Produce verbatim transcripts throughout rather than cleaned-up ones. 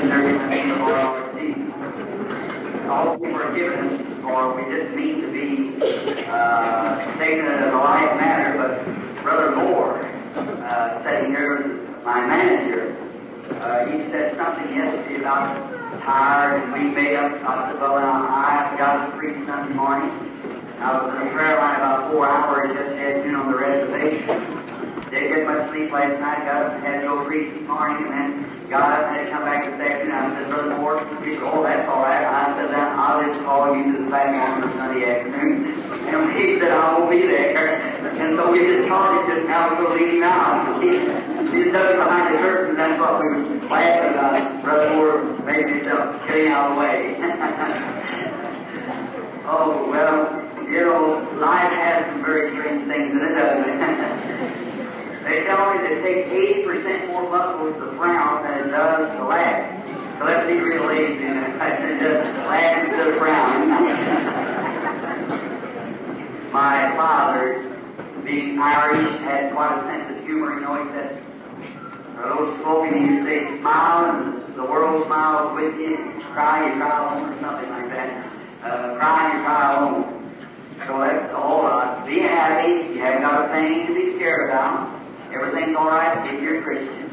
service in the name of our Lord Jesus. All we were given, for we didn't mean to be uh, taken as a light matter, but Brother Moore, uh, sitting here, my manager, uh, he said something yesterday about tired and we made up. I said, well, now, I got to preach Sunday morning. I was in a prayer line about four hours just afternoon on the reservation. Didn't get much sleep last night, got up and had to go preach this morning, and then got up and had to come back this afternoon. I said, Brother Moore, he said, oh, that's all right. I said, I'll just call you to the platform for Sunday afternoon. And he said, I won't be there. And so we just talked just now, we're going to leave him out. He, he stuck behind the curtain, and that's what we were laughing about. Brother Moore made himself getting out of the way. Oh, well, you know, life has some very strange things in it, doesn't it? They tell me that it takes eighty percent more muscles to frown than it does to laugh. So let's be real lazy and just laugh instead of frown. My father, being Irish, had quite a sense of humor. You know, he said, a little slogan, he used to say, smile and the world smiles with you. Cry, you cry alone, or something like that. Uh, cry, you cry alone. So that's the whole lot. Be happy. You haven't got a thing to be scared about. Everything's all right if you're a Christian.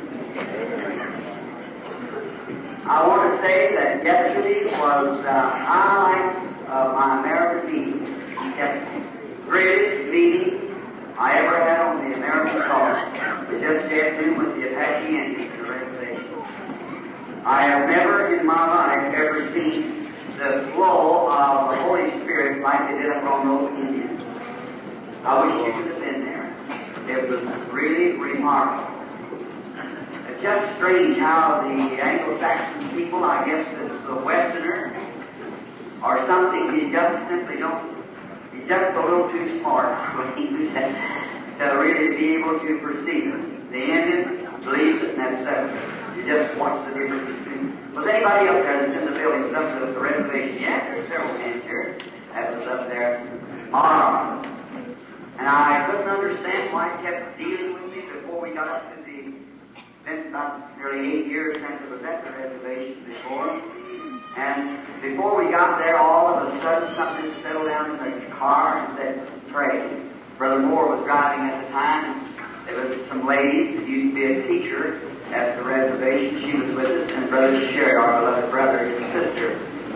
I want to say that yesterday was the highlight of my American meeting. The greatest meeting I ever had on the American soil. It just afternoon with the Apache Indians in the reservation. I have never in my life ever seen the flow of the Holy Spirit like they did upon those Indians. I wish you could have been there. It was really remarkable. It's just strange how the Anglo-Saxon people, I guess it's the Westerner, or something, you just simply don't, you're just a little too smart to really be able to perceive it. The Indian believes it, and that's settled. You just watch the difference between. Was anybody up there that's in the building, was up to the reservation? Yeah, there's several hands here. That was up there. Marvelous. And I couldn't understand why it kept dealing with me before we got up to the, been about nearly eight years since I was at the reservation before. And before we got there, all of a sudden something just settled down in the car and said, pray. Brother Moore was driving at the time. There was some ladies that used to be a teacher at the reservation. She was with us, and Brother Sherry, our beloved brother, his sister.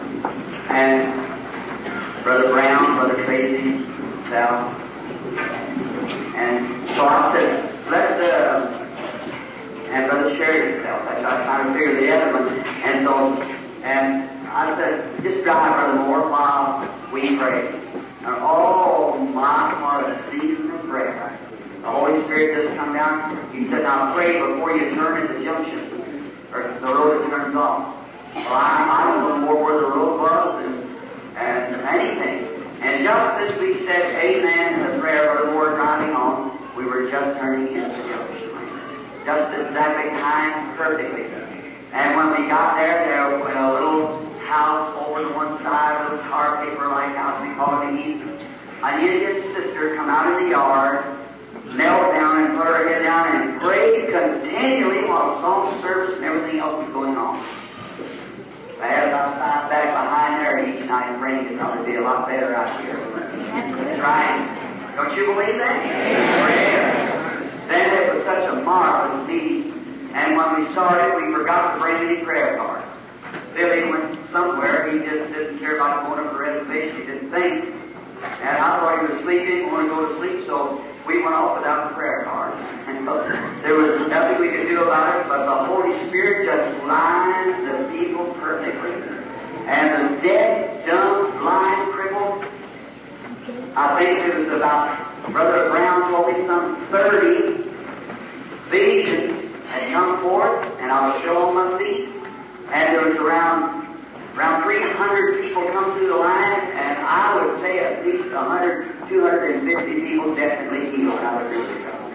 And Brother Brown, Brother Tracy, Sal. And so I said, let's, uh, and Brother Sherry himself. I was trying to figure the other one. And so, and I said, just drive, Brother Moore, while we pray. And oh, my, what a season of prayer. The Holy Spirit just come down. He said, now pray before you turn at the junction, or the road turns off. Well, I, I don't know more where the road was and, and anything. And just as we said amen in the prayer of the Lord driving on, we were just turning into the junction. Just exactly timed perfectly. And when we got there, there was a little house over to one side, a little tar paper-like house, we call it the East. An Indian sister come out in the yard, knelt down and put her head down and prayed continually while song service and everything else was going on. I had about five back behind there each night praying. It'd probably be a lot better out here. That's right. Don't you believe that? Prayer. Then it was such a marvelous meeting. And when we started, we forgot to bring any prayer cards. Billy went somewhere. He just didn't care about going up the reservation. He didn't think. And I thought he was sleeping, wanted to go to sleep, so we went off without the prayer cards. And there was nothing we could do about it, but the Holy Spirit just lined the people perfectly. And the deaf, dumb, blind, crippled, I think it was about, Brother Brown told me some thirty visions had come forth, and I was still on my feet. And there was around Around three hundred people come through the line, and I would say at least one hundred, two hundred fifty people definitely healed out of this.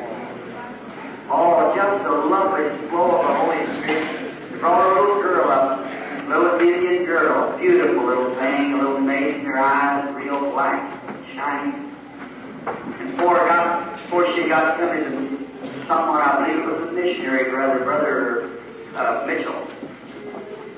Oh, just the lovely flow of the Holy Spirit. They brought a little girl up, a little Indian girl, beautiful little thing, a little maiden, her eyes real black, shiny. And before, got, before she got coming to someone, I believe it was a missionary brother, Brother uh, Mitchell.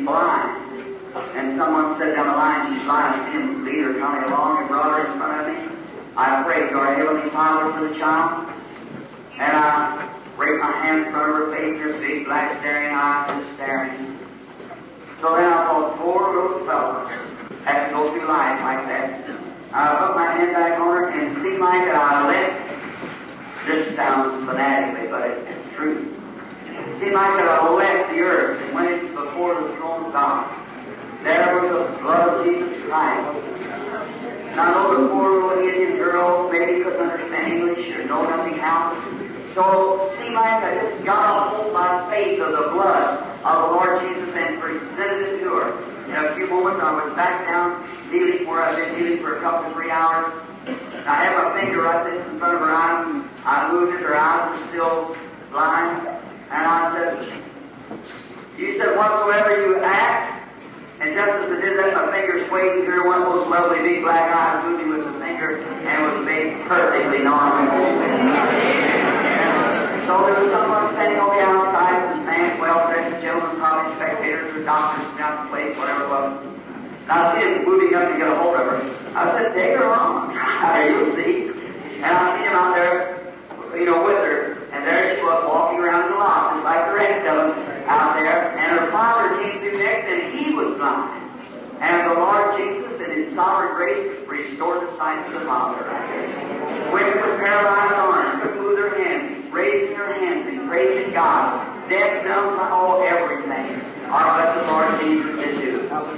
blind. And someone said down the line, she's blind. I see him lead her kind of along and brought her in front of me. I prayed to our Heavenly Father for the child. And I raised my hand in front of her face, and her big black staring eyes just staring. So then I thought, poor little fellow has to go through life like that. I put my hand back on her, and it seemed like that I left. This sounds fanatically, but it, it's true. It seemed like that I left the earth and went before the throne of God. There was the blood of Jesus Christ. And I know the poor little Indian girl maybe couldn't understand English or know nothing how. So it seemed like I just got a hold by faith of the blood of the Lord Jesus and presented it to her. In a few moments I was back down kneeling where I've been kneeling for a couple of three hours. And I had my finger right there in front of her eyes. I moved it, her eyes were still blind. And I said, you said whatsoever you ask. And just as I did that, my finger swayed, and here one of those lovely big black eyes moving with the finger, and was made perfectly normal. So there was someone standing on the outside, this man, well-dressed gentleman, probably spectators or doctors down the place, whatever it was. And I see him moving up to get a hold of her. I said, take her along. You'll see. And I see him out there, you know, with her. And there she was walking around the lot, just like the rest of them out there. And her father came through next, and he was blind. And the Lord Jesus, in His sovereign grace, restored the sight to the father. Women with paralyzed arms couldn't move their hands, raising their hands and praising God. Deaf, dumb, oh, everything. Our blessed Lord Jesus did do.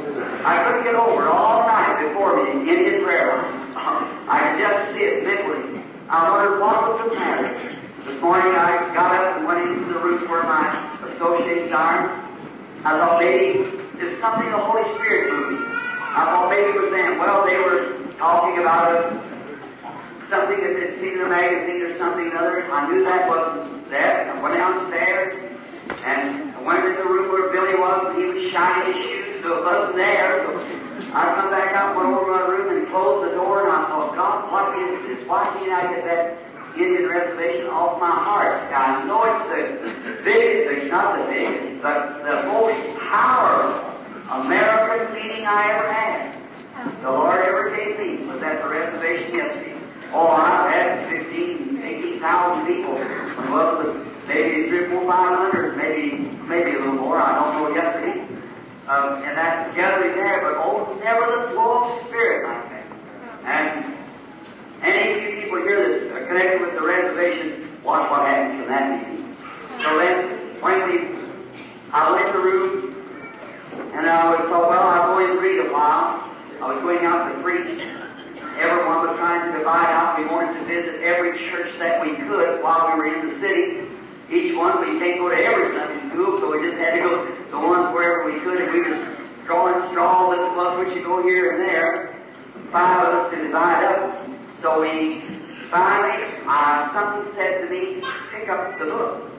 I couldn't get over it all night before me in His prayer line. I could just see it mentally. I wondered what was the matter. This morning I got up and went into the room where my associates are. I thought maybe there's something the Holy Spirit moving. I thought maybe it was them. Well, they were talking about it, something that they'd seen in the magazine or something or other. I knew that wasn't that. I went downstairs and I went into the room where Billy was, and he was shining his shoes, so it wasn't there. So I come back out, went over to my room and closed the door, and I thought, God, what is this? Why can't I get that Indian reservation off my heart? I know it's the biggest, it's not the biggest, but the most powerful American meeting I ever had. The Lord ever gave me was at the reservation yesterday. Oh, I've had fifteen, eighteen thousand people. Well, maybe three, four, five hundred, maybe, maybe a little more. I don't know yesterday. Um, and that gathering there, but oh, never the flow of Spirit like that. And any of you people here that's uh, connected with the reservation, watch what happens from that meeting. So then, when we, I went in the room, and I was thought, well, I'll go in and read a while. I was going out to preach. Everyone was trying to divide out. We wanted to visit every church that we could while we were in the city. Each one, we can't go to every Sunday school, so we just had to go to the ones wherever we could, and we were drawing straws. This was which you go here and there. Five of us to divide up. So we finally, uh, something said to me, pick up the book.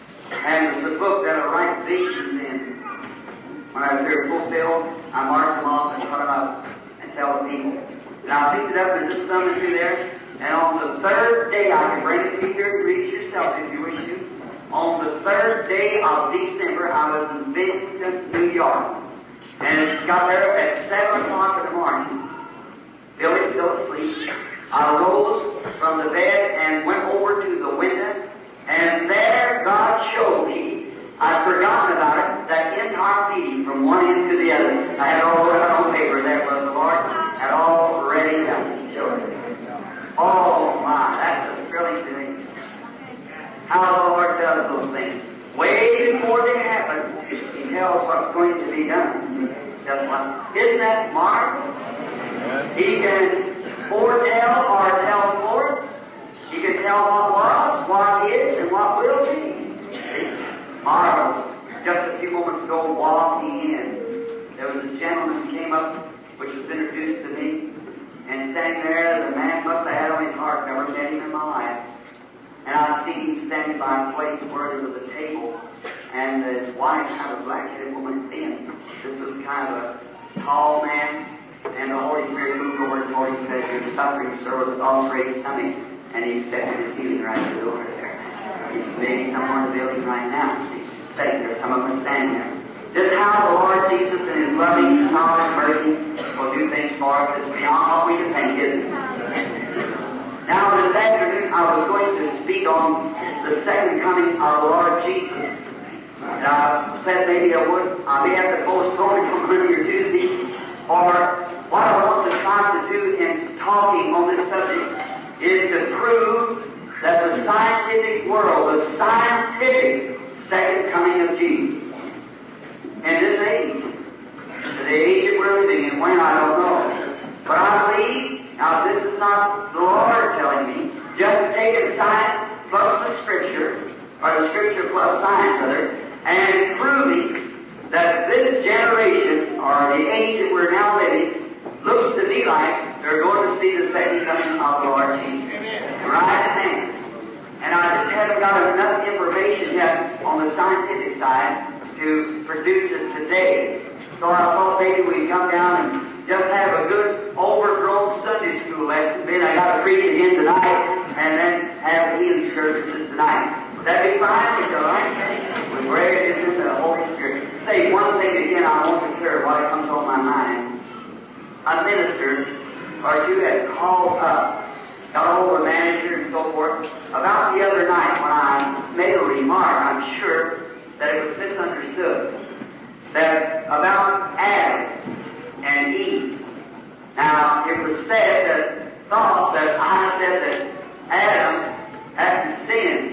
And it's a book that will write visions in. When I was there fulfilled, I marked them off and put them up and tell the people. And I picked it up and just thumbed it through there. And on the third day, I can bring it to you here to read it yourself if you wish to. On the third day of December, I was in Binghamton, New York. And it got there at seven o'clock in the morning. Billy's still asleep. I rose from the bed and went over to the window, and there God showed me. I'd forgotten about it, that entire meeting from one end to the other. I had all written on paper. There was the Lord had all ready done. Showed it. Oh my, that's a thrilling thing. How the Lord does those things. Way before they happen, He tells what's going to be done. Just what? Isn't that marvelous? He can foretell or tell forth. He can tell what was, what is, and what will be. Marvelous. Just a few moments ago, walking in, there was a gentleman who came up, which was introduced to me, and standing there, the man must have had on his heart, never met him in my life. And I seen him standing by a place where there was a table, and his wife, kind of a black-headed woman, thin. This was kind of a tall man. And the Holy Spirit moved over and told him, said, you're suffering, sir, with ulcerated stomach. And he accepted his healing right at the door there. He's maybe somewhere in the building right now. He's sitting there, some of them are standing there. just how the Lord Jesus in His loving, sovereign mercy will do things for us that's beyond what we can think, isn't it? Now, this afternoon, I was going to speak on the second coming of the Lord Jesus. And I said maybe I would. I may have to postpone it from Monday or Tuesday. For what I want to try to do in talking on this subject is to prove that the scientific world, the scientific second coming of Jesus, in this age, the age that we're living in, when I don't know. But I believe, now this is not the Lord telling me, just taking science plus the Scripture, or the Scripture plus science, rather, and proving that this generation, or the age that we're now living, looks to me like they're going to see the second coming of the Lord Jesus. Right in hand. And I just haven't got enough information yet on the scientific side to produce it today. So I thought maybe we'd come down and just have a good overgrown Sunday school lesson. Then I got to preach again tonight, and then have the healing services tonight. Would that be fine? Is that all right? We're ready to the Holy Spirit. Say one thing again, I want to clear what comes on my mind. A minister or two has called up, got hold of a manager and so forth, about the other night when I made a remark, I'm sure that it was misunderstood, that about Adam and Eve. Now, it was said that, thought that I said that Adam hadn't sinned.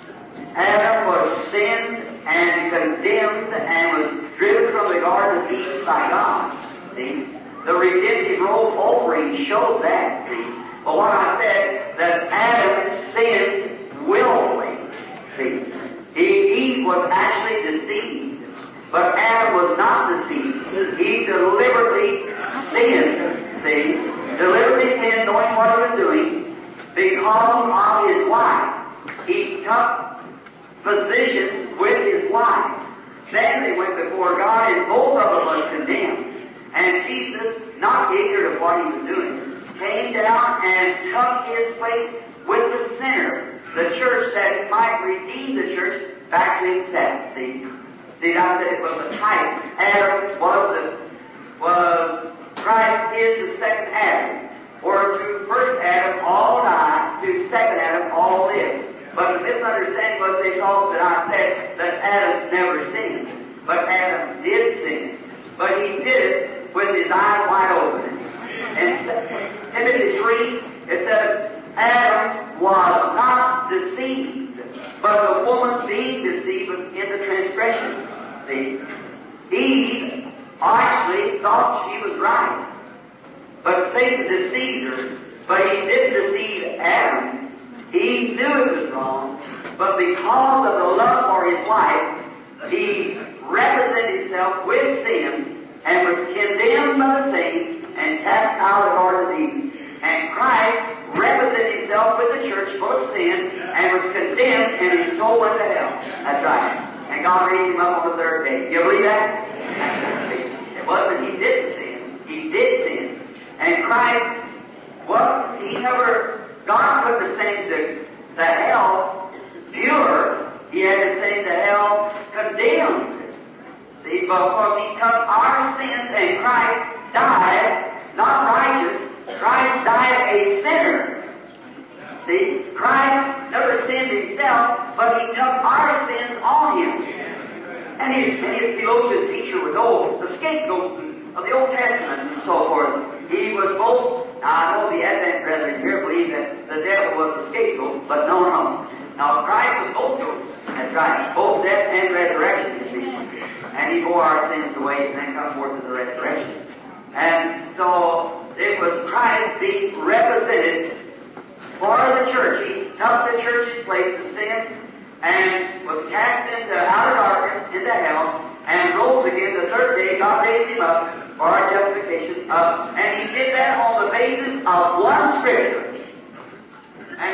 Adam was sinned and condemned and was driven from the Garden of Eden by God. See? The redemptive robe offering showed that. See? But what I said, that Adam sinned willfully. See? Eve was actually deceived, but Adam was not deceived. He deliberately sinned, see, deliberately sinned, knowing what he was doing, because of his wife. He took positions with his wife. Then they went before God, and both of them was condemned. And Jesus, not ignorant of what he was doing, came down and took his place with the sinner, the church, that he might redeem the church back to himself. See, see, I said it was a type. Adam was the was Christ is the second Adam, or through first Adam all died, through second Adam all lived. But the misunderstanding was they thought that I said that Adam never sinned, but Adam did sin, but he did it with his eyes wide open. And Timothy three, it says, Adam was not deceived, but the woman being deceived into transgression. See? Eve actually thought she was right, but Satan deceived her. But he didn't deceive Adam. He knew it was wrong, but because of the love for his wife, he represented himself with sin and was condemned by the same and cast out of the Garden of Eden. And Christ represented himself with the church full of sin and was condemned, and his soul went to hell. That's right. And God raised him up on the third day. You believe that? It wasn't he didn't sin. He did sin. And Christ, well, he never, God couldn't send to, to hell pure. He had to send to hell condemned. See, because he took our sins, and Christ died, not righteous. Christ died a sinner. See, Christ never sinned himself, but he took our sins on him. And his, and his theologian teacher would know the scapegoat of the Old Testament and so forth. He was both, now I know the Advent brethren here believe that the devil was the scapegoat, but no, no. Now Christ was both those. That's right. Both death and resurrection, you see. And he bore our sins away and then come forth to the resurrection. And so it was Christ being represented for the church. He took the church's place to sin and was cast into outer darkness, into hell, and rose again the third day. God raised him up for our justification. Uh, and he did that on the basis of one Scripture. And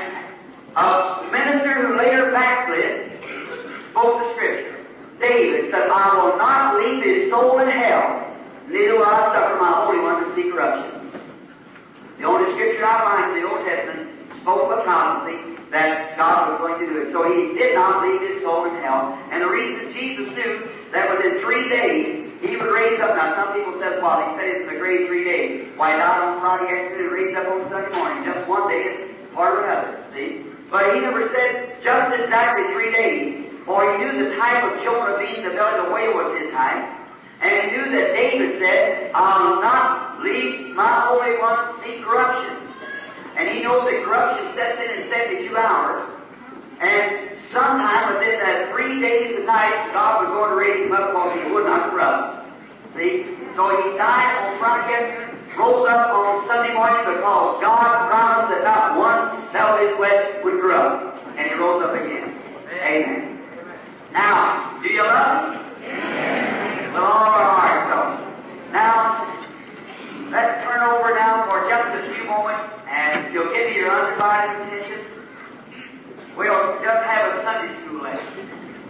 a minister who later backslid spoke the Scripture. David said, I will not leave his soul in hell, neither will I suffer my Holy One to see corruption. The only Scripture I find in the Old Testament spoke of a prophecy that God was going to do it. So he did not leave his soul in hell. And the reason Jesus knew that within three days he would raise up. Now some people said, well, he said it's in the grave three days. Why not on Friday afternoon and raised up on Sunday morning? Just one day and part of another. See? But he never said just exactly three days. For he knew the time of Jonah being in the belly of the whale was his time. And he knew that David said, I'll not leave my Holy One see corruption. And he knows that corruption sets in in seventy-two hours. And sometime within that three days and nights, God was going to raise him up because he would not corrupt. See? So he died on Friday afternoon, rose up on Sunday morning because God promised that not one cell of his flesh would corrupt. And he rose up again. Amen. Now, do you love him? With all our heart, so. Now, let's turn over now for just a few moments, and if you'll give me your undivided attention, we'll just have a Sunday school lesson.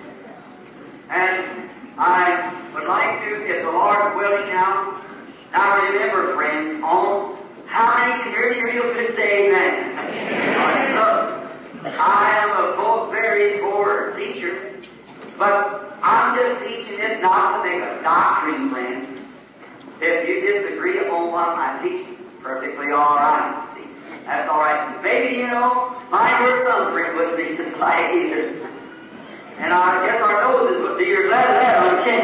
And I would like to, if the Lord willing now, now remember, friends, on how many can hear me real good say amen? Look, I am a both very poor teacher, but I'm just teaching this not to make a doctrine, friends. If you disagree upon what I teach, perfectly all right. See, that's all right. Maybe, you know, mind your thumbprint would be just like either. And I guess our noses would be your glad of that, okay?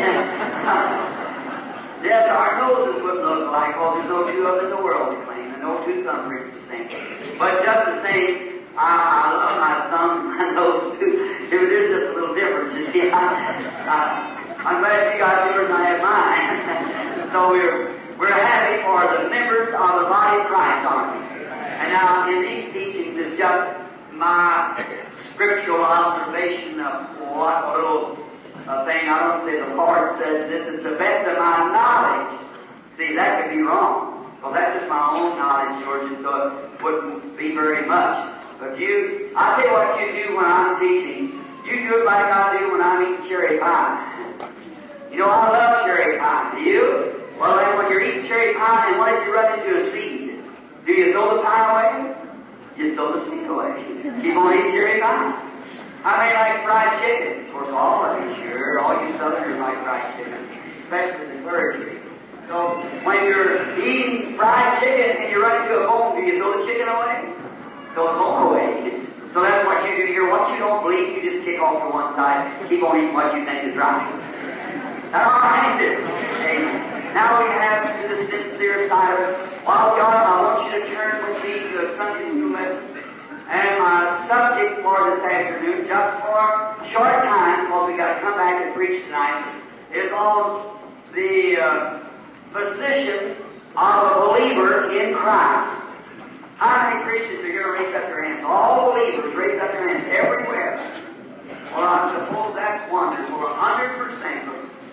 Yes, our noses would look like, well, there's no two of them in the world to claim, and no two thumbprints the same. But just the same, I, I love my thumb and my nose too. There's just a little difference, you see. I, I, I'm glad you got yours and I have mine. So we're we're happy for the members of the body of Christ, aren't we? And now in these teachings is just my scriptural observation of what a little uh, thing. I don't say the Lord says this is the best of my knowledge. See, that could be wrong. Well, that's just my own knowledge, George, and so it wouldn't be very much. But you, I tell you what you do when I'm teaching. You do it like I do when I'm eating cherry pie. You know, I love cherry pie. Do you? Well, then when you're eating cherry pie, and what if you run into a seed? Do you throw the pie away? You throw the seed away. Keep on eating cherry pie. How many like fried chicken? Of course, all of you, sure. All you Southerners like fried chicken, especially the clergy. So when you're eating fried chicken and you run into a bone, do you throw the chicken away? Throw the bone away. So that's what you do here. What you don't believe, you just kick off to one side. Keep on eating what you think is right. That's all right, do. Amen. Now we have to the sincere side of it. While we are, I want you to turn with me to a Sunday school lesson. And my subject for this afternoon, just for a short time, because we got to come back and preach tonight, is on the uh, position of a believer in Christ. How many Christians are here to raise up their hands? All believers raise up their hands everywhere. Well, I suppose that's wonderful. A hundred percent.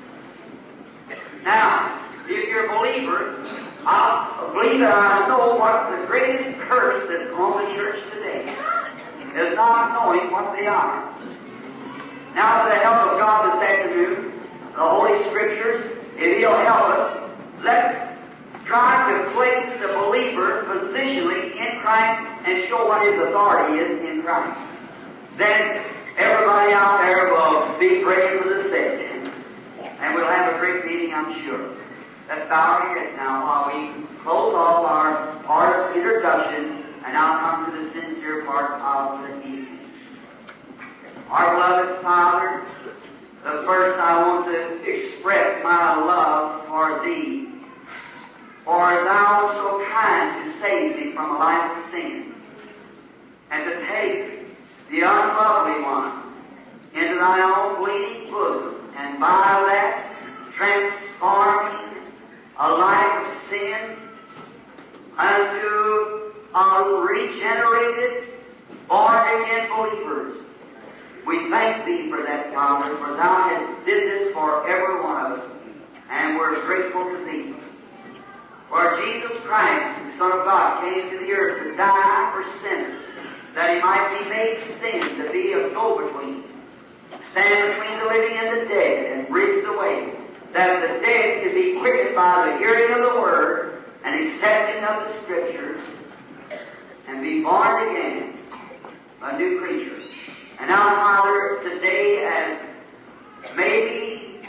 Now, if you're a believer, I believe that I know what the greatest curse that's on the church today is not knowing what they are. Now, with the help of God this afternoon, the Holy Scriptures, if He'll help us, let's try to place the believer positionally in Christ and show what his authority is in Christ. Then everybody out there will be praying for the sick. And we'll have a great meeting, I'm sure. Let's bow our heads now while we close off our part of introduction and now come to the sincere part of the evening. Our beloved Father, the first I want to express my love for Thee. For Thou art so kind to save me from a life of sin, and to take the unlovely one into Thy own bleeding bosom, and by that transforming a life of sin unto a regenerated, born-again believers. We thank Thee for that, Father, for Thou hast did this for every one of us, and we're grateful to Thee. For Jesus Christ, the Son of God, came to the earth to die for sinners, that He might be made sin, to be a go-between, stand between the living and the dead, and bridge the way, that the dead could be quickened by the hearing of the Word and accepting of the Scriptures, and be born again, a new creature. And now, Father, today as maybe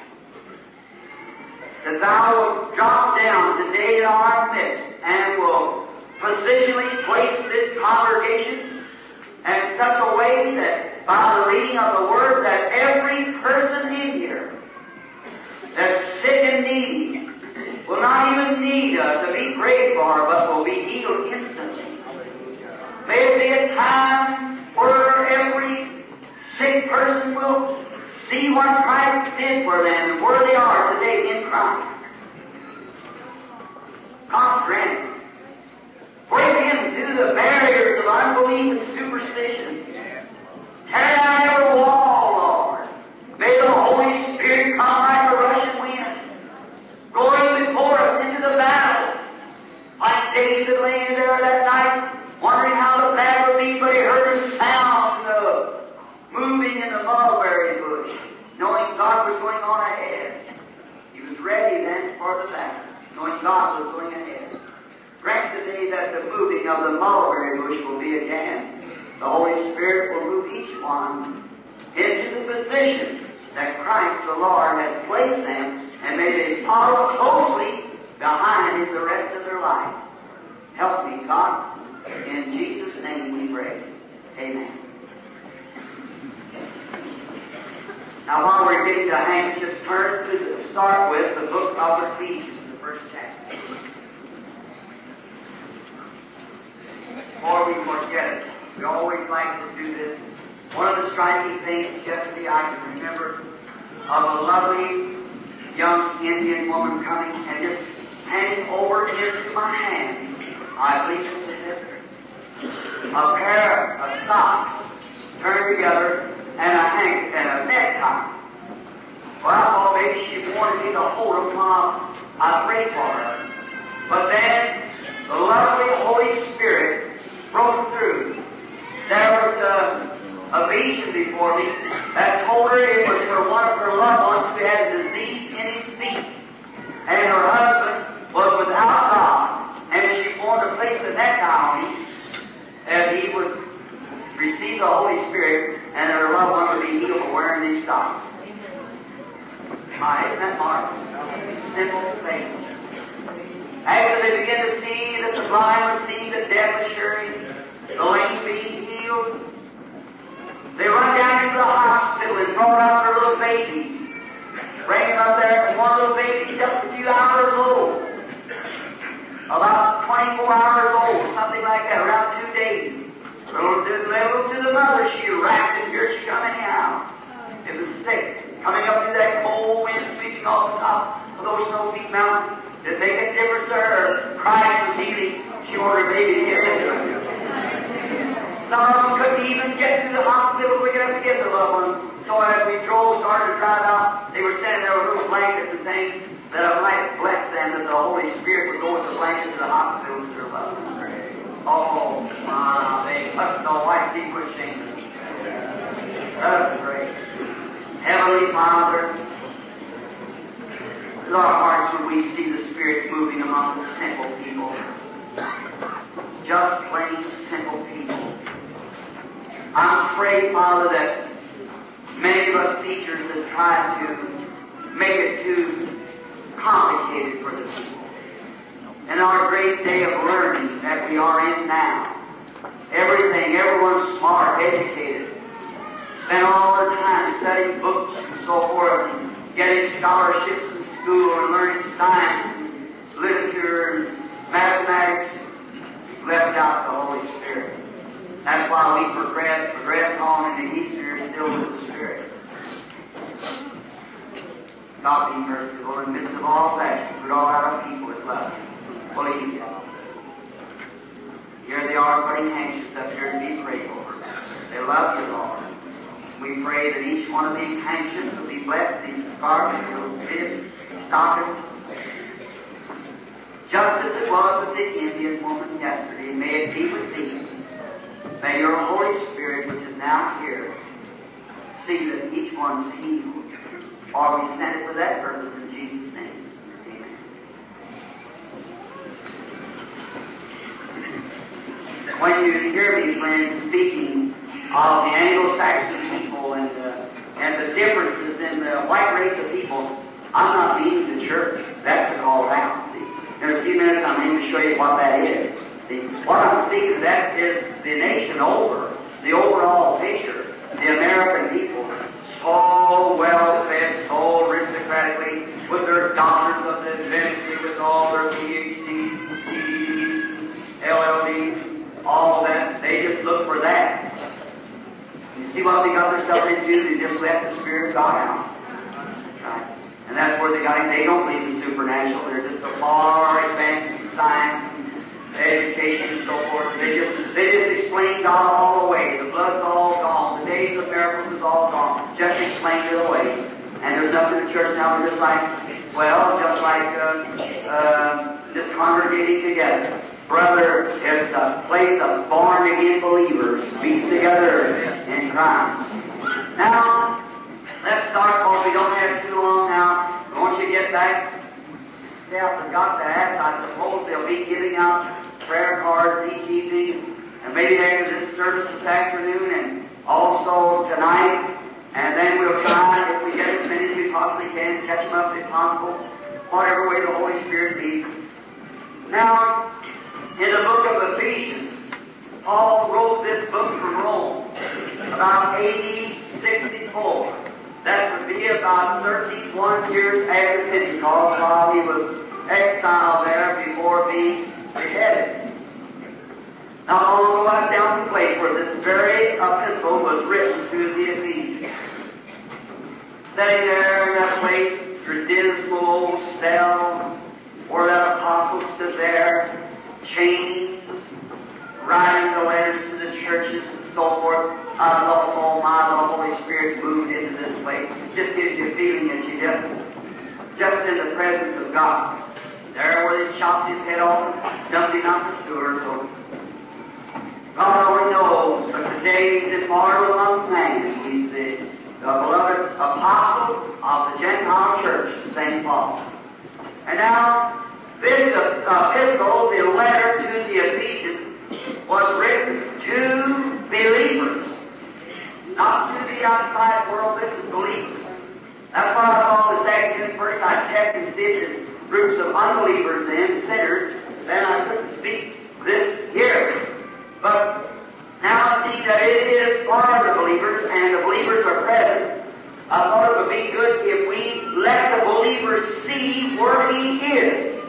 that Thou will drop down today in our midst and will positionally place this congregation in such a way that by the reading of the Word that every person in here that's sick and needy will not even need uh, to be prayed for, but will be healed instantly. May it be a time where every sick person will see what Christ did for them and where they are today in Christ. God grant it. Break in through the barriers of unbelief and superstition. Tear down every wall, Lord. May the Holy Spirit come like a rushing wind, going before us into the battle. Like David laying there that night, wondering how the battle would be, but he heard a sound of moving in the mulberry bush, knowing God was going on ahead. He was ready then for the battle, knowing God was going ahead. Grant today that the moving of the mulberry bush will be again. The Holy Spirit will move each one into the position that Christ the Lord has placed them, and may they follow closely behind Him the rest of their life. Help me, God. In Jesus' name we pray. Amen. Now, while we're getting the handkerchiefs turned, to start with the book of Ephesians, the first chapter. Before we forget it, we always like to do this. One of the striking things yesterday I can remember of a lovely young Indian woman coming and just handing over into my hand, I believe it's a sister, a pair of socks turned together and a hank and a necktie. Well, I thought maybe she wanted me to hold them while I prayed for her. But then the lovely Holy Spirit broke through. There was a, a vision before me that told her it was for one of her loved ones who had a disease in his feet. And her husband was without God. And she wanted to place the necktie on him, and he would receive the Holy Spirit, and her loved one would be healed for wearing these socks. My, isn't that marvelous? Simple faith. After they began to see that the blind would see, the deaf was hearing, the lame being healed, they run down into the hospital and brought out their little babies. Bring them up there, and one little baby just a few hours old, about twenty-four hours old, something like that, around two days. Little to, little to the mother, she wrapped it, here she come anyhow. It was sick, coming up through that cold wind, sweeping off the top of those snow-peak mountains. Didn't make a difference to her. Christ was healing. She wanted her baby to get into it. Some of them couldn't even get to the hospital quick enough to get the loved ones. So as we drove, started to drive out, they were standing there with little blankets and things that I might bless them, that the Holy Spirit would go with the blankets to the hospital to their loved ones. Oh, my, they touched the white feet with shame. That's great. Heavenly Father, fill our hearts when we see the Spirit moving among the simple people. Just plain simple people. I'm afraid, Father, that many of us teachers have tried to make it too complicated for the people. In our great day of learning that we are in now, everything, everyone's smart, educated, spend all their time studying books and so forth, and getting scholarships in school and learning science and literature and mathematics, left out the Holy Spirit. That's why we progress, progress on in the Easter still with the Spirit. God be merciful in the midst of all that. You put all out of people as well. Believe it. Here they are putting handkerchiefs up here to be prayed over. They love you, Lord. We pray that each one of these handkerchiefs will be blessed, these scarves, little bibs, stockings, just as it was with the Indian woman yesterday. May it be with thee. May your Holy Spirit, which is now here, see that each one's healed. For we send it for that purpose in Jesus' name. Amen. When you hear me, friends, speaking of the Anglo-Saxon people and uh, and the differences in the white race of people. I'm not meaning the church. That's a call out. See, in a few minutes I'm going to show you what that is. See, what I'm speaking of that is the nation over, the overall picture, the American people, so well fed, so aristocratically, with their doctors of the divinity, with all their P H Ds, D D Ds, L L Ds, all that. They just look for that. You see what they got themselves into? They just left the Spirit of God out. Right? And that's where they got it. They don't believe in supernatural. They're just a far advanced science, education, and so forth. They just they just explain God all away. The blood's all gone. The days of miracles is all gone. Just explain it away. And there's nothing in the church now. We're just like, well, just like uh, uh, just congregating together. Brother, it's a place of born-again believers meets together in Christ. Now, let's start, because we don't have too long now. Won't you get back? See, I forgot to ask. I suppose they'll be giving out prayer cards each evening, and maybe after this service this afternoon, and also tonight. And then we'll try, if we get as many as we possibly can, catch them up if possible, whatever way the Holy Spirit leads. Now, in the book of Ephesians, Paul wrote this book from Rome about A D sixty-four. That would be about thirty-one years after Pentecost, while he was exiled there before being beheaded. Not long ago, I found the place where this very epistle was written to the Ephesians. Sitting there in that place, your dismal old cell, where that apostle stood there, chains, writing the letters to the churches and so forth. I thought, oh my, the Holy Spirit moved into this place. Just gives you a feeling that you just, just in the presence of God. There where they chopped his head off, dumped him out the sewer. So God only knows, but today he's immortal among men. He's the, the beloved apostle of the Gentile church, Saint Paul. And now, this epistle, the letter to the Ephesians, was written to believers, not to the outside world. This is believers. That's why I thought this afternoon first I checked and see if there's groups of unbelievers and sinners, then I couldn't speak this here. But now I see that it is for the believers, and the believers are present. I thought it would be good if we let the believer see where he is.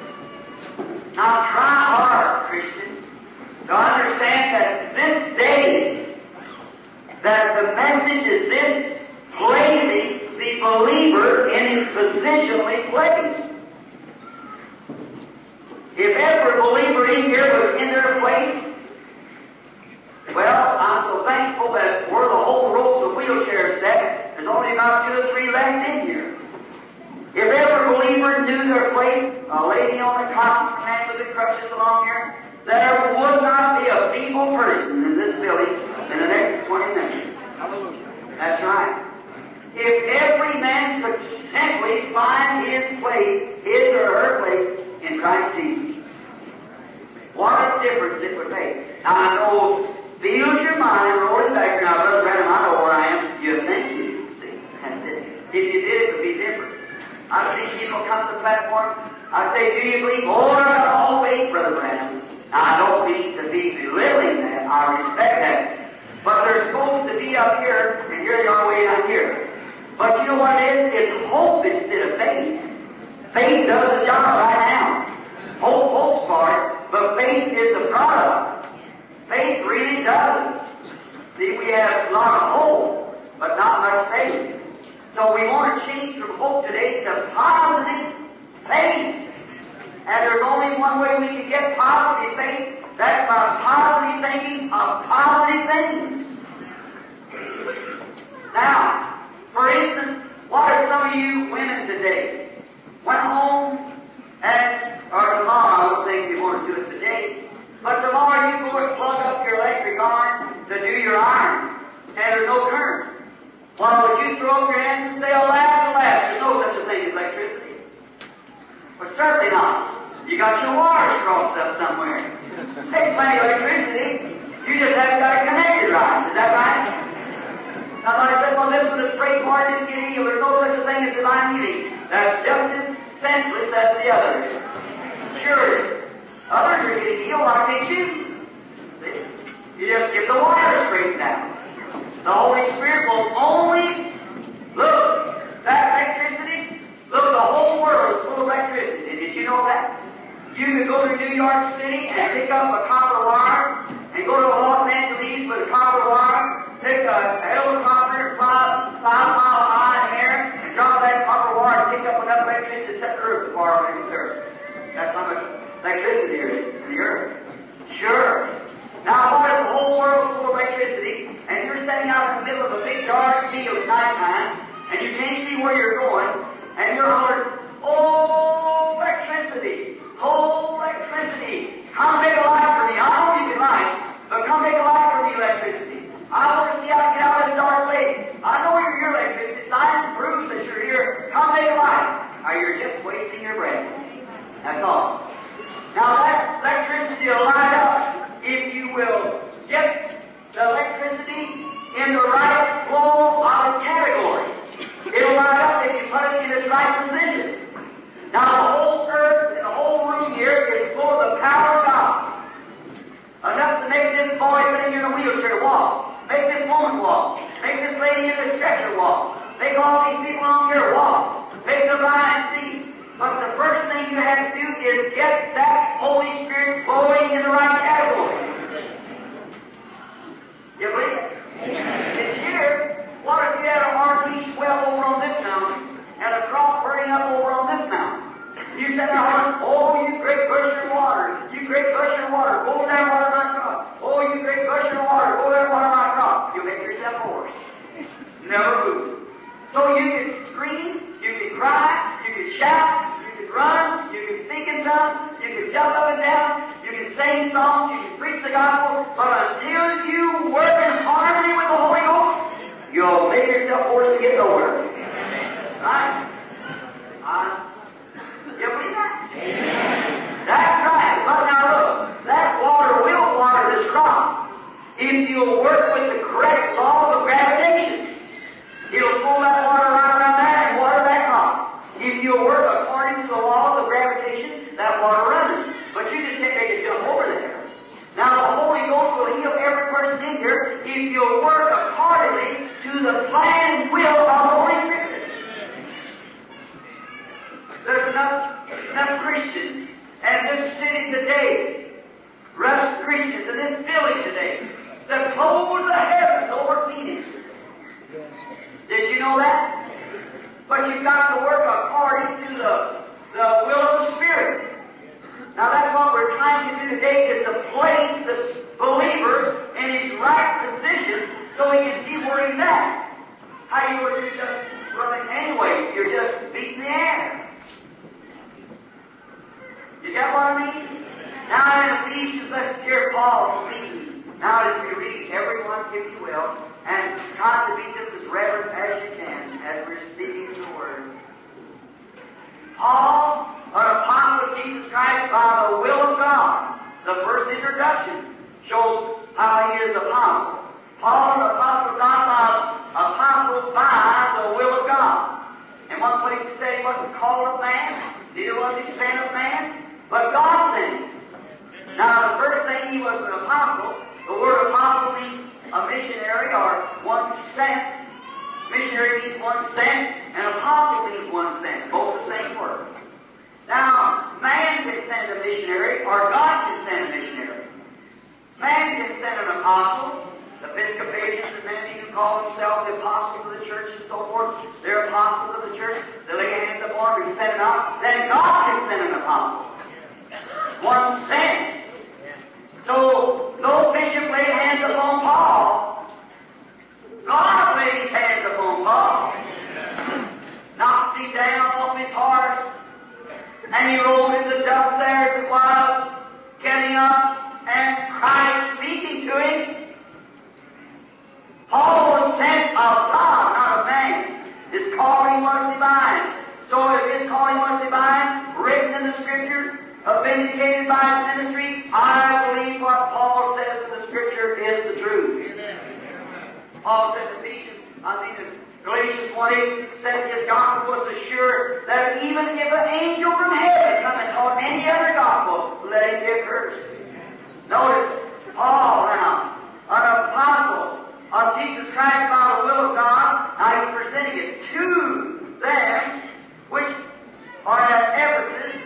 Now try hard, Christian, to understand that this day, that the message is this, placing the believer in his positionally placed. If every believer in here was in their place, well, I'm so thankful that where the whole rows of wheelchairs set, there's only about two or three left in here. If every believer knew their place, a lady on the cot, a man with the crutches along here, there would not be a feeble person in this building in the next twenty minutes. Hallelujah. That's right. If every man could simply find his place, his or her place, in Christ Jesus, what a difference it would make. Now I know, feels your mind rolling back now, Brother Branham, I know where I am. You think you see. That's it. If you did, it would be different. I've seen people come to the platform. I say, do you believe? Oh, I got all faith, Brother Branham. Now, I don't mean to be belittling that. I respect that. But they're supposed to be up here, and here they are way down here. But you know what it is? It's hope instead of faith. Faith does the job right now. Hope hopes for it, but faith is the product. Faith really does. See, we have a lot of hope, but not much faith. So we want to change from hope today to positive faith. And there's only one way we can get positive faith. That's by positive thinking of positive things. Now, for instance, what if some of you women today went home and, or tomorrow, I don't think you want to do it today, but tomorrow you go and plug up your electric iron to do your iron, and there's no current. Well, would you throw up your hands and say, alas, alas, there's no such a thing as electricity? Well, certainly not. You got your wires crossed up somewhere. There's plenty of electricity. You You just haven't got it connected right. Is that right? Somebody said, well, this was a straight cord, didn't get healed. There's no such a thing as divine healing. That's just as senseless as the others. Sure it is. Others are getting healed, why can't you? See? You just get the wire straightened out. The Holy Spirit will only, look, that electricity, look, the whole world is full of electricity. Did you know that? You can go to New York City and pick up a copper wire, and go to Los Angeles with a copper wire, take a helicopter, fly five mile high in the air, and drop that copper wire and pick up enough electricity to set the earth far on the earth. That's how much electricity there is in the earth. Sure. Now, what if the whole world's full of electricity, and you're standing out in the middle of a big dark field at night time, and you can't see where you're going, and you're hollering, oh, electricity, oh, electricity, come make a light for me. I know you can light, but come make a light for me, electricity. I want to see how to get out of this dark place. I know you're here, electricity. Science proves that you're here. Come make a light. Or you're just wasting your breath. That's all. Now, that electricity will light up if you will get the electricity in the right flow of its category. It'll light up if you put it in its right position. Now, the whole earth and the whole room here is full of the power of God. Enough to make this boy sitting in a wheelchair walk. Make this woman walk. Make this lady in a stretcher walk. Make all these people on here walk. Make the blind see. But the first thing you have to do is get that Holy Spirit flowing in the right category. You believe it? It's here. What if you had a marquee swell over on this mountain and a crop burning up over on this mountain? You said, now, oh, you great gush of water. You great gush of water. Go down water my crop. Oh, you great gush of water. Go down water my crop. You make yourself hoarse. Never move. So you can scream, you can cry, you can shout, you can run, you can speak in tongues, you can jump up and down, you can sing songs, you can preach the gospel, but until you work in harmony with the Holy Ghost, you'll make yourself hoarse to get nowhere. Right? Uh, you believe that? That's right. But now look, that water will water this crop if you'll work with the correct laws of gravitation. He'll pull that water right around there and water that crop. If you'll work according to the laws of gravitation, that water runs. But you just can't make it jump over there. Now the Holy Ghost will heal every person in here if you'll work accordingly to the plan and will of the Holy Spirit. There's enough, enough Christians in this city today, rest Christians in this village today, that close the heavens over Phoenix. Did you know that? But you've got to work according to the, the will of the Spirit. Now that's what we're trying to do today, is to place the believer in his right position so he can see where he's at. How you were just running anyway, you're just beating the air. You get what I mean? Now in Ephesians, let's hear Paul speaking. Now as we read, everyone, if you will, and try to be just as reverent as you can as we're speaking the Word. Paul, an apostle of Jesus Christ by the will of God. The first introduction shows how he is apostle. Paul, an apostle of God, by, apostle by the will of God. In one place he said he wasn't called of man, neither was he sent of man, but God sent him. Now the first thing, he was an apostle. The word apostle means a missionary or one sent. Missionary means one sent, and apostle means one sent. Both the same word. Now, man can send a missionary, or God can send a missionary. Man can send an apostle. The Episcopalians and many who call themselves the apostles of the church and so forth, they're apostles of the church. They lay hands upon them and send them out. Then God can send an apostle. One sent. So, no bishop laid hands upon Paul. God laid his hands upon Paul. Knocked him down off his horse, and he rolled in the dust there as it was, getting up, and Christ speaking to him. Paul was sent of God, not of man. His calling was divine. So if his calling was divine, written in the Scriptures, vindicated by his ministry, I believe what Paul says in the Scripture that even if an angel from heaven come and taught any other gospel, let him be accursed. Notice, Paul now, an apostle of Jesus Christ by the will of God, now he's presenting it to them which are at Ephesus,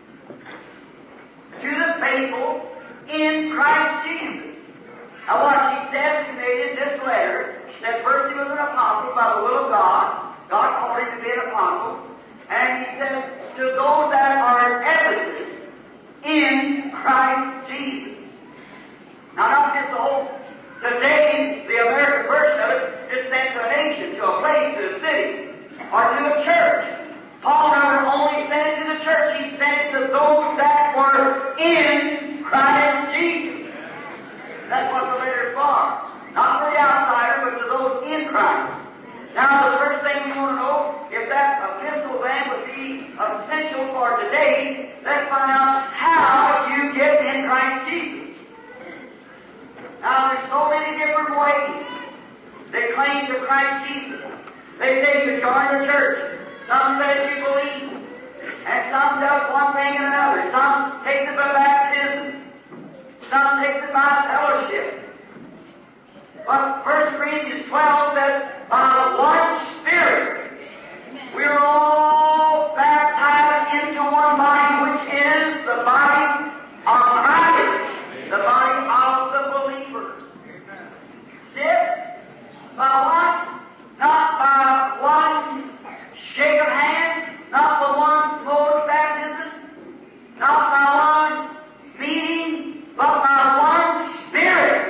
to the faithful in Christ Jesus. Now what he says, he made in this letter, that first he was an apostle by the will of God. God called him to be an apostle. And he said, to those that are at Ephesus in Christ Jesus. Now not just the whole, today the American version of it is sent to a nation, to a place, to a city, or to a church. Paul never only sent it to the church, he sent it to those that were in Christ Jesus. That's what the letter is for. Not for the outsider, but to those in Christ. Now, the first thing we want to know, if that epistle then would be essential for today, let's find out how you get in Christ Jesus. Now, there's so many different ways they claim to Christ Jesus. They say you join the church. Some say you believe. And some does one thing and another. Some takes it by baptism. Some takes it by fellowship. But First Corinthians twelve says, by one Spirit, we are all baptized into one body, which is the body of Christ, the body of the believer. See it? By one, not by one shake of hands, not by one mode of baptism, not by one meeting, but by one Spirit.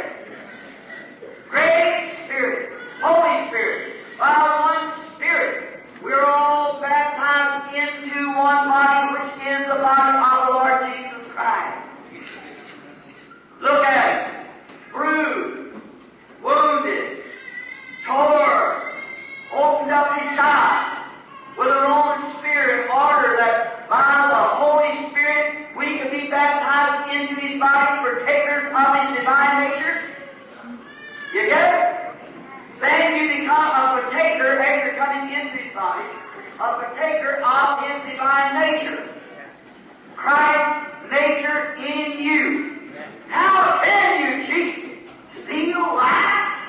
Great Spirit, Holy Spirit, by one Spirit, we're all baptized into one body, which is the body of the Lord Jesus Christ. Look at it. Bruised, wounded, tore, opened up his side with a Roman Spirit in order that by the Holy Spirit we can be baptized into his body, partakers of his divine nature. You get it? Then you become a partaker after coming into his body, a partaker of his divine nature. Christ's nature in you. How can you cheat, steal, lie,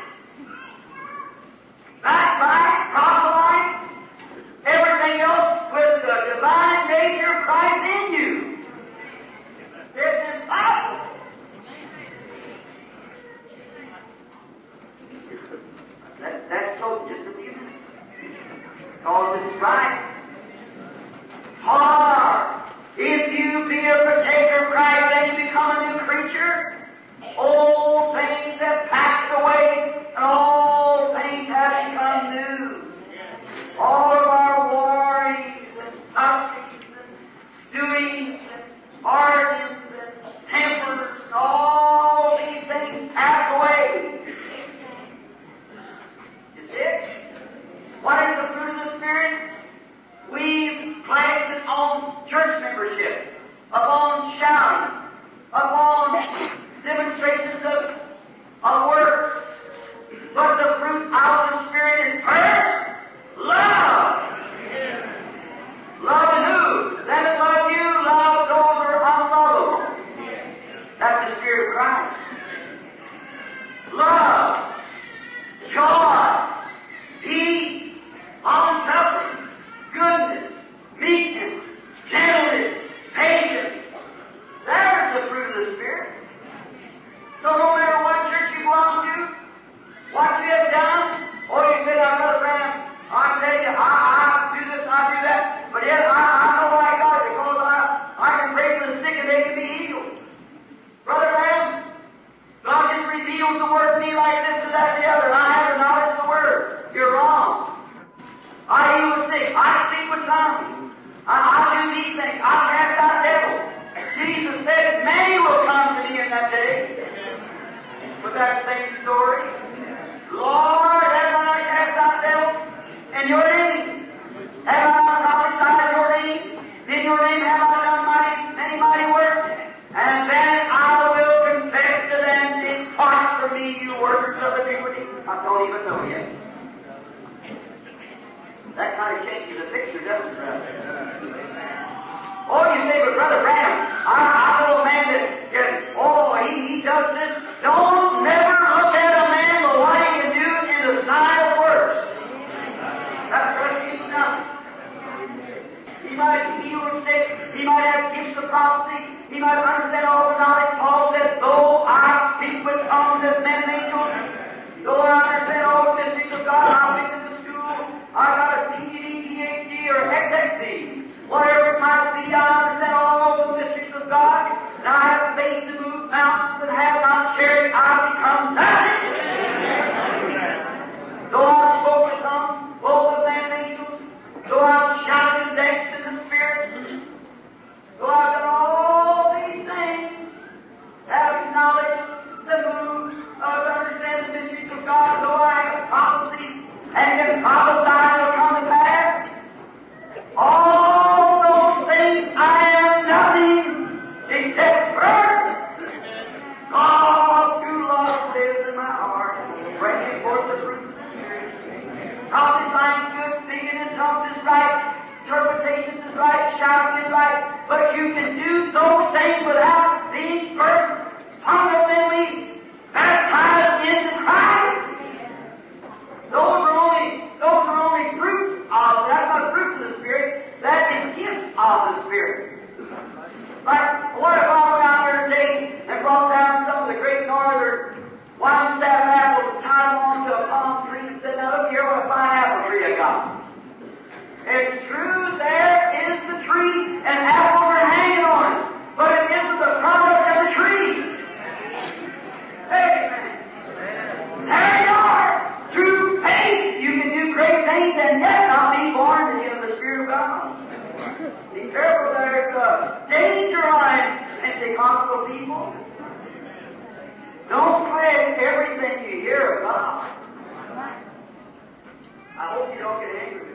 backbite, proselyte, everything else with the divine nature of Christ in you? It's impossible. That, that's so just a few minutes. Because it's right. Hard. If you be a partaker of Christ, then you become a new creature. Old things have passed away, and all things have become new. All of our warrings and huffings and stewings and arguments and tempers and all these things pass away. It? What is the fruit of the Spirit? We've placed it on church membership, upon shouting, upon demonstrations of, of works. But the fruit of the Spirit is first love. Love who? Them that love you, love those who are unlovable. That's the Spirit of Christ. Love, joy, peace, long-suffering, goodness, meekness, gentleness, patience. There's the fruit of the Spirit. So no matter what church you belong to, what you have done, or you say, now, Brother Branham, I tell you, I, I do this, I do that, but yet I, I know I got it because I, I can pray for the sick and they can be healed. Brother Branham, God just reveals the Word to me like this and that and the other, and I have the knowledge of the Word. You're wrong. I heal the sick. I speak with tongues. I, I do these things. I cast out devils. Jesus said, many will come to me in that day. With that same story. Lord, have I not cast out devils in your name? Have I not prophesied in your name? In your name have I done mighty, many mighty works? And then I will confess to them, depart from me, you workers of iniquity. I don't even know yet. That kind of changes the picture, doesn't it, brother? say, but Brother Branham, I, I know a man that, that oh, he, he does this. Don't never look at a man but what he can do in the side of works. That's what he's done. He might heal the sick. He might have gifts of prophecy. He might understand all the knowledge. Paul said, though I speak with tongues as men and angels, though I understand all the mysteries of God, I've been to the school, I got a P D, P H D, or X X D. Whatever it might be, I understand all the mysteries of God, and I have faith to move mountains and have not charity, I become nothing. Though I spoke with tongues, both of men and angels, though I shouted and danced in the Spirit, though I've done all these things, having knowledge to move, uh, to understand the mysteries of God, though I have prophecy and can prophesy will come to pass, all those things I am nothing except first God's true love lives in my heart, bringing forth the fruit of the Spirit. Prophesying good, speaking in tongues is right, interpretations is right, shouting is right, but you can do those things without being first fundamentally baptized into Christ. Those are only those are only fruits of that's not fruits of the Spirit, that is gifts of the Spirit. Like what if I went out there today and brought down some of the great northern wine staff apples and tied them onto a palm tree and said, now look here what a fine apple tree I got. It's true, there is the tree, and apples are hanging on it, but it isn't the product of the tree. Amen. There you are. Through faith, you can do great things and yet not be born again of the Spirit of God. Be careful, there's a danger line, Pentecostal people. Don't credit everything you hear of God. I hope you don't get angry.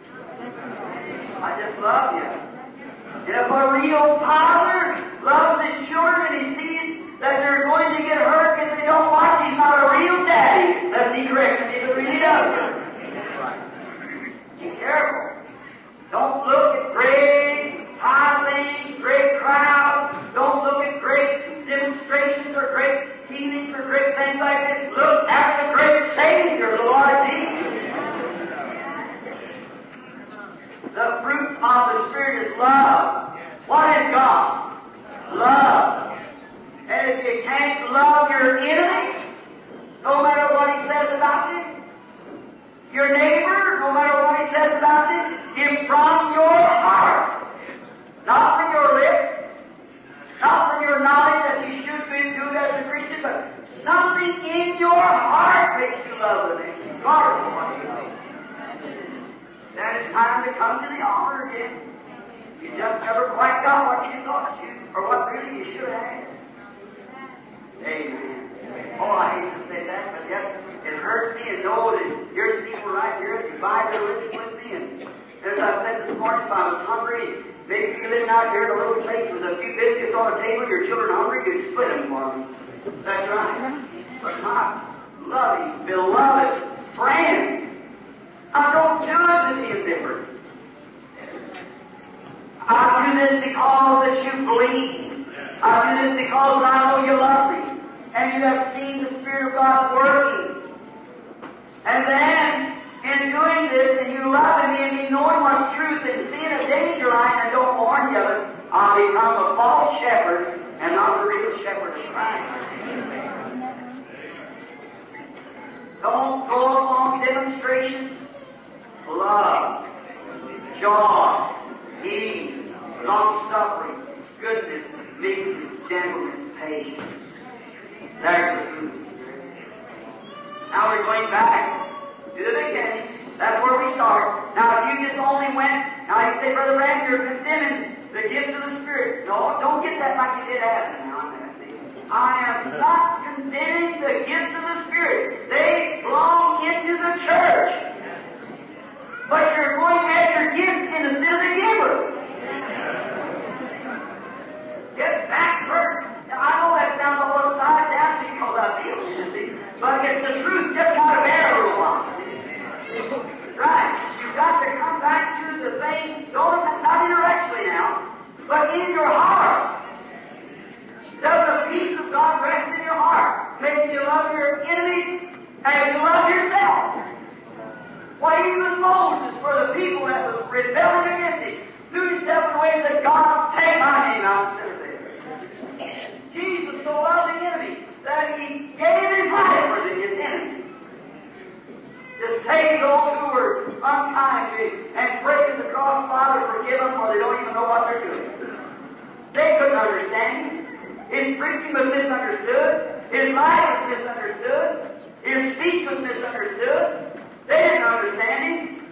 I just love you. And if a real father loves his children and he sees that they're going to get hurt if they don't watch, he's not a real daddy. Let's be correct if he really does. Be careful. Don't look at great high things, great crowds. Don't look at great demonstrations or great healings or great things like this. Look at the great Savior, the Lord Jesus. The fruit of the Spirit is love. What is God? Love. And if you can't love your enemy, no matter what he says about you, your neighbor, no matter what he says about you, give from your heart. Not from your lips, not from your knowledge that you should be good as a Christian, but something in your heart makes you love the name. God is one of you. Then it's time to come to the altar again. You just never quite got what you thought you, or what really you should have had. Amen. Oh, I hate to say that, but yet it hurts me to know that here's people right here, if you buy their religion with me, and as I said this morning, if I was hungry, maybe you're living out here in a little place with a few biscuits on the table, your children are hungry, you'd split them for them. That's right. But my loving, beloved friends, I don't do it to be indifferent. I do this because that you believe. I do this because I know you love me. And you have seen the Spirit of God working. And then, in doing this, and you loving me and me knowing what's truth and seeing a danger line and don't warn you of it, I'll become a false shepherd and not the real shepherd of Christ. Don't go along demonstrations. Love, joy, peace, long-suffering, goodness, meekness, gentleness, patience. There's the fruit. Now we're going back to the beginning. That's where we start. Now if you just only went, now you say, Brother Brand, you're condemning the gifts of the Spirit. No, don't get that like you did Adam now. I am not condemning the gifts of the Spirit. They belong into the church. But you're going to have your gifts in the sin of the giver. Get back first. Now, I know that sounds a little side down because I feel it, but it's the truth. Just got to bear a little while. Right. You've got to come back to the thing, don't, not intellectually now, but in your even know what they're doing. They couldn't understand him. His preaching was misunderstood. His life was misunderstood. His speech was misunderstood. They didn't understand him.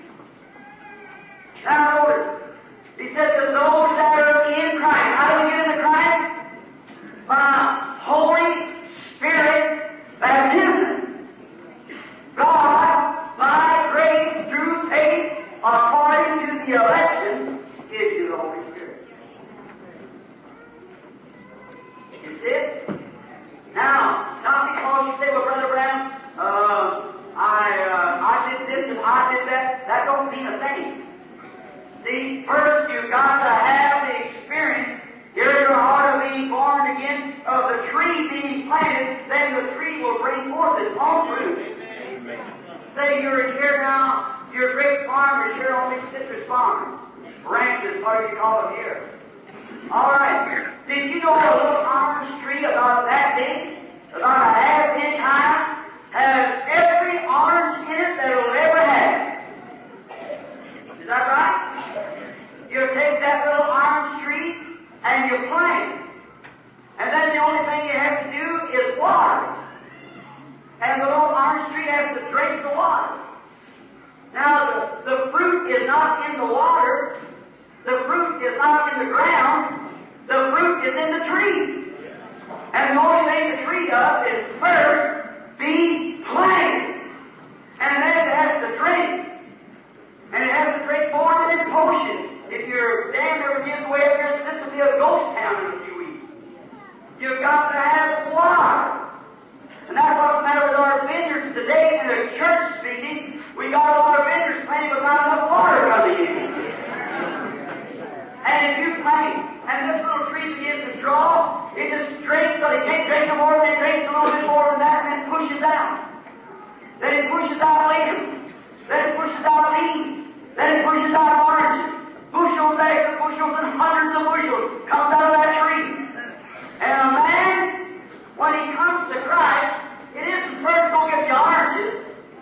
Now notice, he said to those that are in Christ. How do we get into Christ? By Holy Spirit baptism. God, by grace through faith, according to the election, gives you the Holy Spirit. You see it? Now, not because you say, well, Brother Branham, uh, I, uh, I did this and I did that. That don't mean a thing. See, first you've got to have the experience. Here's your heart of being born again, of the tree being planted, then the tree will bring forth its own fruit. Say you're here now, you're a great farmer, you're only citrus farmers. Ranches, what do you call them here? All right. Did you know a little orange tree about that big, about a half inch high, has every orange in it that it'll ever have? Is that right? You take that little orange tree and you plant it. And then the only thing you have to do is water it. And the little orange tree has to drink the water. Now, the, the fruit is not in the water. The fruit is not in the ground. The fruit is in the tree. And the only thing the tree does is first be planted. And then it has to drink. And it has to drink more than its potion. If your dam ever gives way up here, this will be a ghost town in a few weeks. You've got to have water. And that's what's the matter with our vineyards today. In the church speaking, we got a lot of vineyards planted with not enough water coming in. And if you plant, and this little tree begins to draw, it just drinks, so it can't drink no more, then it drinks a little bit more than that, and then pushes out. Then it pushes out limbs. Then it pushes out leaves. Then it pushes out oranges. Bushels after bushels and hundreds of bushels comes out of that tree. And a man, when he comes to Christ, it isn't first going to get the oranges.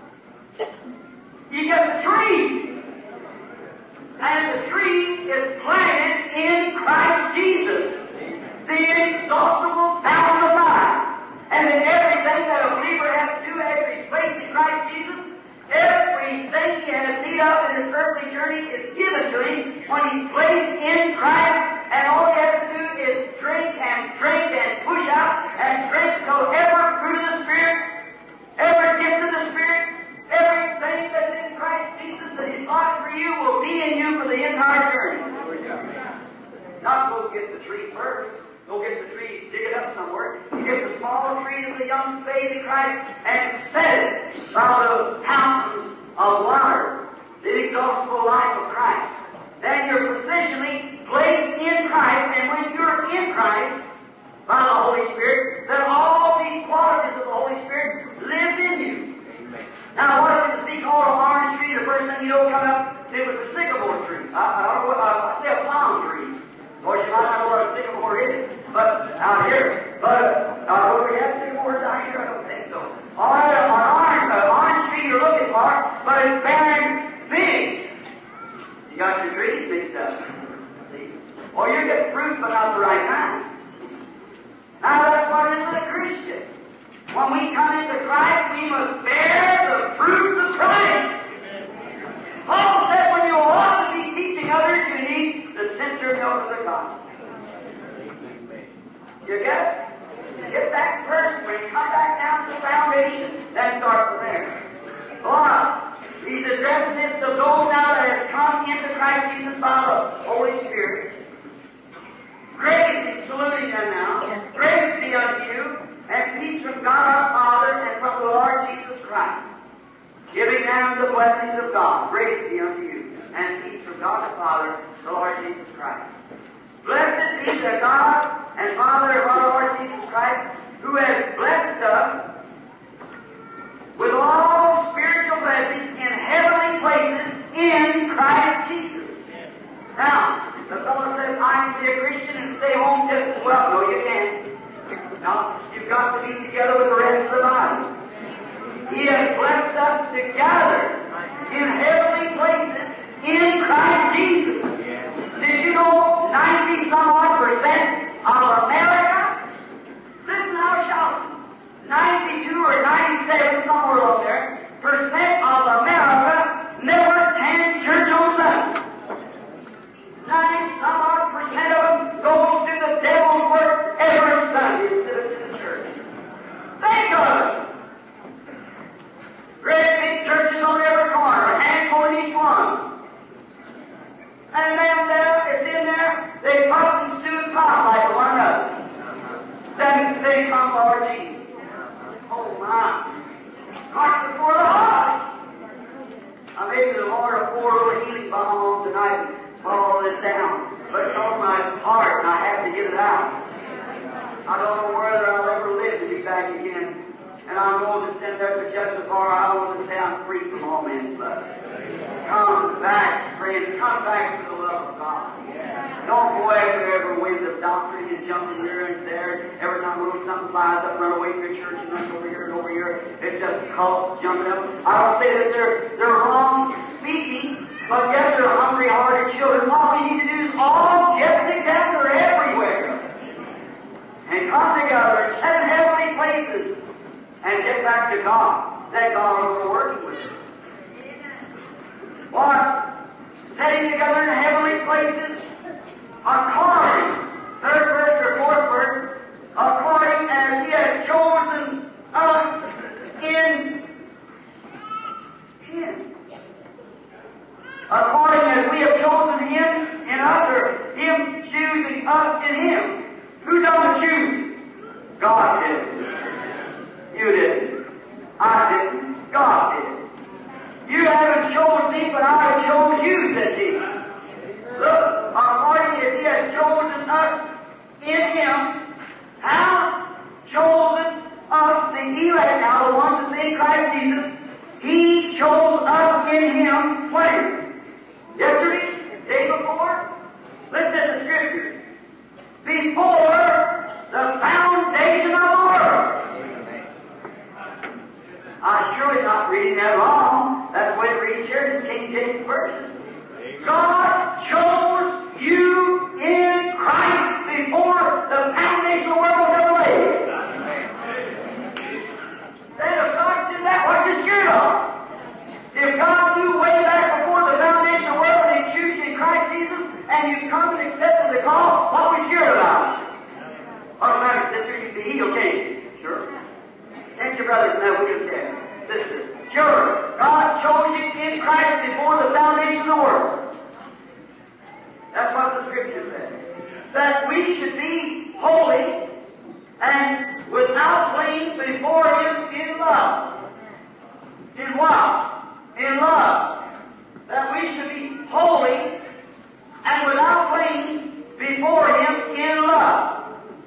You get the tree. And the tree is planted in Christ Jesus, the inexhaustible fountain of life. And in everything that a believer has to do after he's placed in Christ Jesus, everything he has need of in his earthly journey is given to him when he's placed in Christ, and all he has to do is drink and drink and push out and drink till every fruit of the Spirit, every gift of the Spirit, everything that's in Christ Jesus that He's bought for you will be in you for the entire journey. Not go get the tree first. Go get the tree, dig it up somewhere. You get the small tree of the young baby Christ and set it by the fountains of water, the inexhaustible life of Christ. Then you're positionally placed in Christ, and when you're in Christ by the Holy Spirit, then all these qualities of the Holy Spirit live in you. Now, what if it's be called an orange tree? The first thing you know come up, it was a sycamore tree. I, I don't know what, uh, I say a palm tree. Of course, you might not know what a sycamore is, but out here. But, uh, do we have sycamores down here? I don't think so. All right, an orange, an orange tree you're looking for, but it's bearing figs. You got your trees mixed up. See? Or you get fruit, but not the right kind. Now, that's what it is with a Christian. When we come into Christ, we must bear the fruits of Christ. Paul said when you ought to be teaching others, you need the sincere milk of the gospel. You get it? Get back first. When you come back down to the foundation, then start from there. Alright. He's addressing this to those now that have come into Christ Jesus by the Holy Spirit. Grace, he's saluting them now. Grace be unto you, and peace from God our Father and from the Lord Jesus Christ, giving them the blessings of God. Grace be unto you, and peace from God the Father, the Lord Jesus Christ. Blessed be the God and Father of our Lord Jesus Christ, who has blessed us with all spiritual blessings in heavenly places in Christ Jesus. Now, the fellow says, I can be a Christian and stay home just as well. No, you can't. Now, you've got to be together with the rest of the body. He has blessed us together in heavenly places in Christ Jesus. Did you know is come back to the love of God. Don't go after every wind of doctrine and jumping here and there. Every time a little something flies up, run away from your church and run over here and over here. It's just cults jumping up. I don't say that they're, they're wrong speaking, but yet they're hungry-hearted children. All we need to do is all get together everywhere and come together, set in heavenly places, and get back to God. That God will work with us. What? Setting together in heavenly places, according, third verse or fourth verse, according as He has chosen us in Him. According as we have chosen Him in us, or Him choosing us in Him. Who done the choosing? God did. You didn't. I didn't. God did. You haven't chosen me, but I have chosen you, said Jesus. Look, according as He has chosen us in Him, how chosen us, the elect, now the ones that in Christ Jesus, He chose us in Him when? Yesterday? Day before? Listen to the Scriptures. Before the foundation of the world. I'm surely not reading that wrong. That's the way it reads here in this King James Version. God chose you in Christ before the foundation of the world was ever laid. Then if God did that, what you scared of? If God knew way back before the foundation of the world and He chose you in Christ Jesus, and you come and accept the call, what we scared about? What's the matter, sister? You can be healed, can't you? Sure. Can't your brothers know what you said? Sister. Sure. God chose you in Christ before the foundation of the world. That's what the Scripture says. That we should be holy and without blame before Him in love. In what? In love. That we should be holy and without blame before Him in love.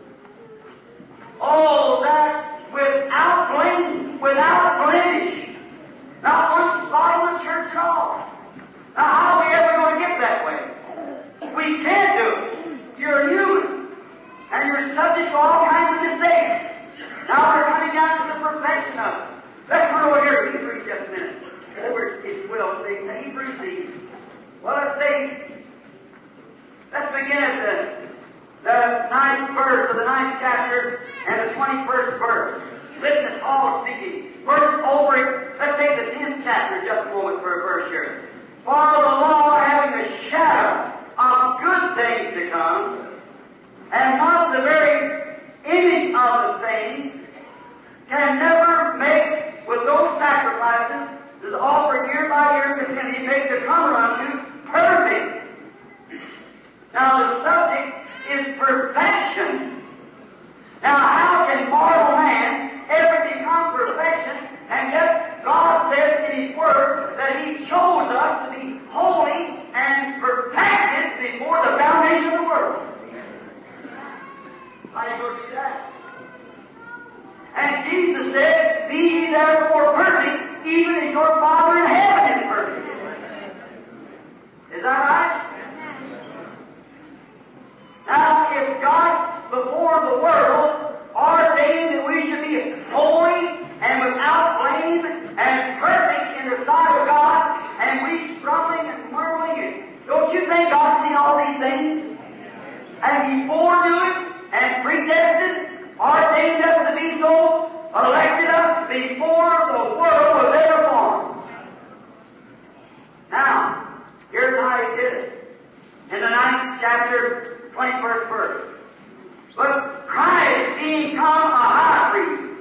Oh, that without blame, without blemish. Not one spot on the church at all. Now, how are we ever going to get that way? We can't do it. You're human. And you're subject to all kinds of mistakes. Now we're coming down to the perfection of it. Let's run over here to Hebrews just a minute. Over, if you will, say, Hebrews these. Well, let's say, let's begin at the, the ninth verse of the ninth chapter and the twenty-first verse. Listen to Paul speaking. Verse over it. Let's take the tenth chapter just a moment for a verse here. For the law having a shadow of good things to come, and not the very image of the things, can never make with those sacrifices that offered year by year continually, make the comer unto perfect. Now the subject is perfection. Now how can mortal man ever become perfection? And yet God says in His Word that He chose us to be holy and perfected before the foundation of the world. How do you go do that? And Jesus said, be ye therefore perfect, even as your Father in heaven is perfect. Is that right? Now, if God, before the world, ordained that we should be holy and without blame and perfect in the sight of God, and we struggling and murmuring, and don't you think God's seen all these things? And He foreknew it and predestined, ordained us to be so, elected us before the world was ever formed. Now, here's how He did it. In the ninth chapter, twenty-first verse. But Christ being come a high priest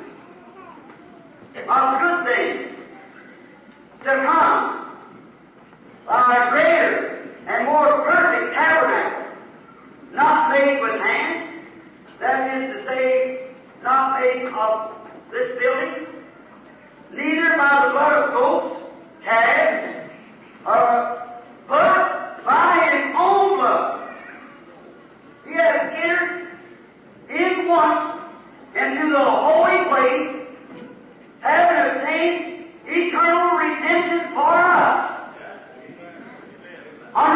of good things to come, a greater and more perfect tabernacle, not made with hands, that is to say, not made of this building, neither by the blood of goats, calves, uh, but by His own blood. He has entered in once into the holy place, having obtained eternal redemption for us. On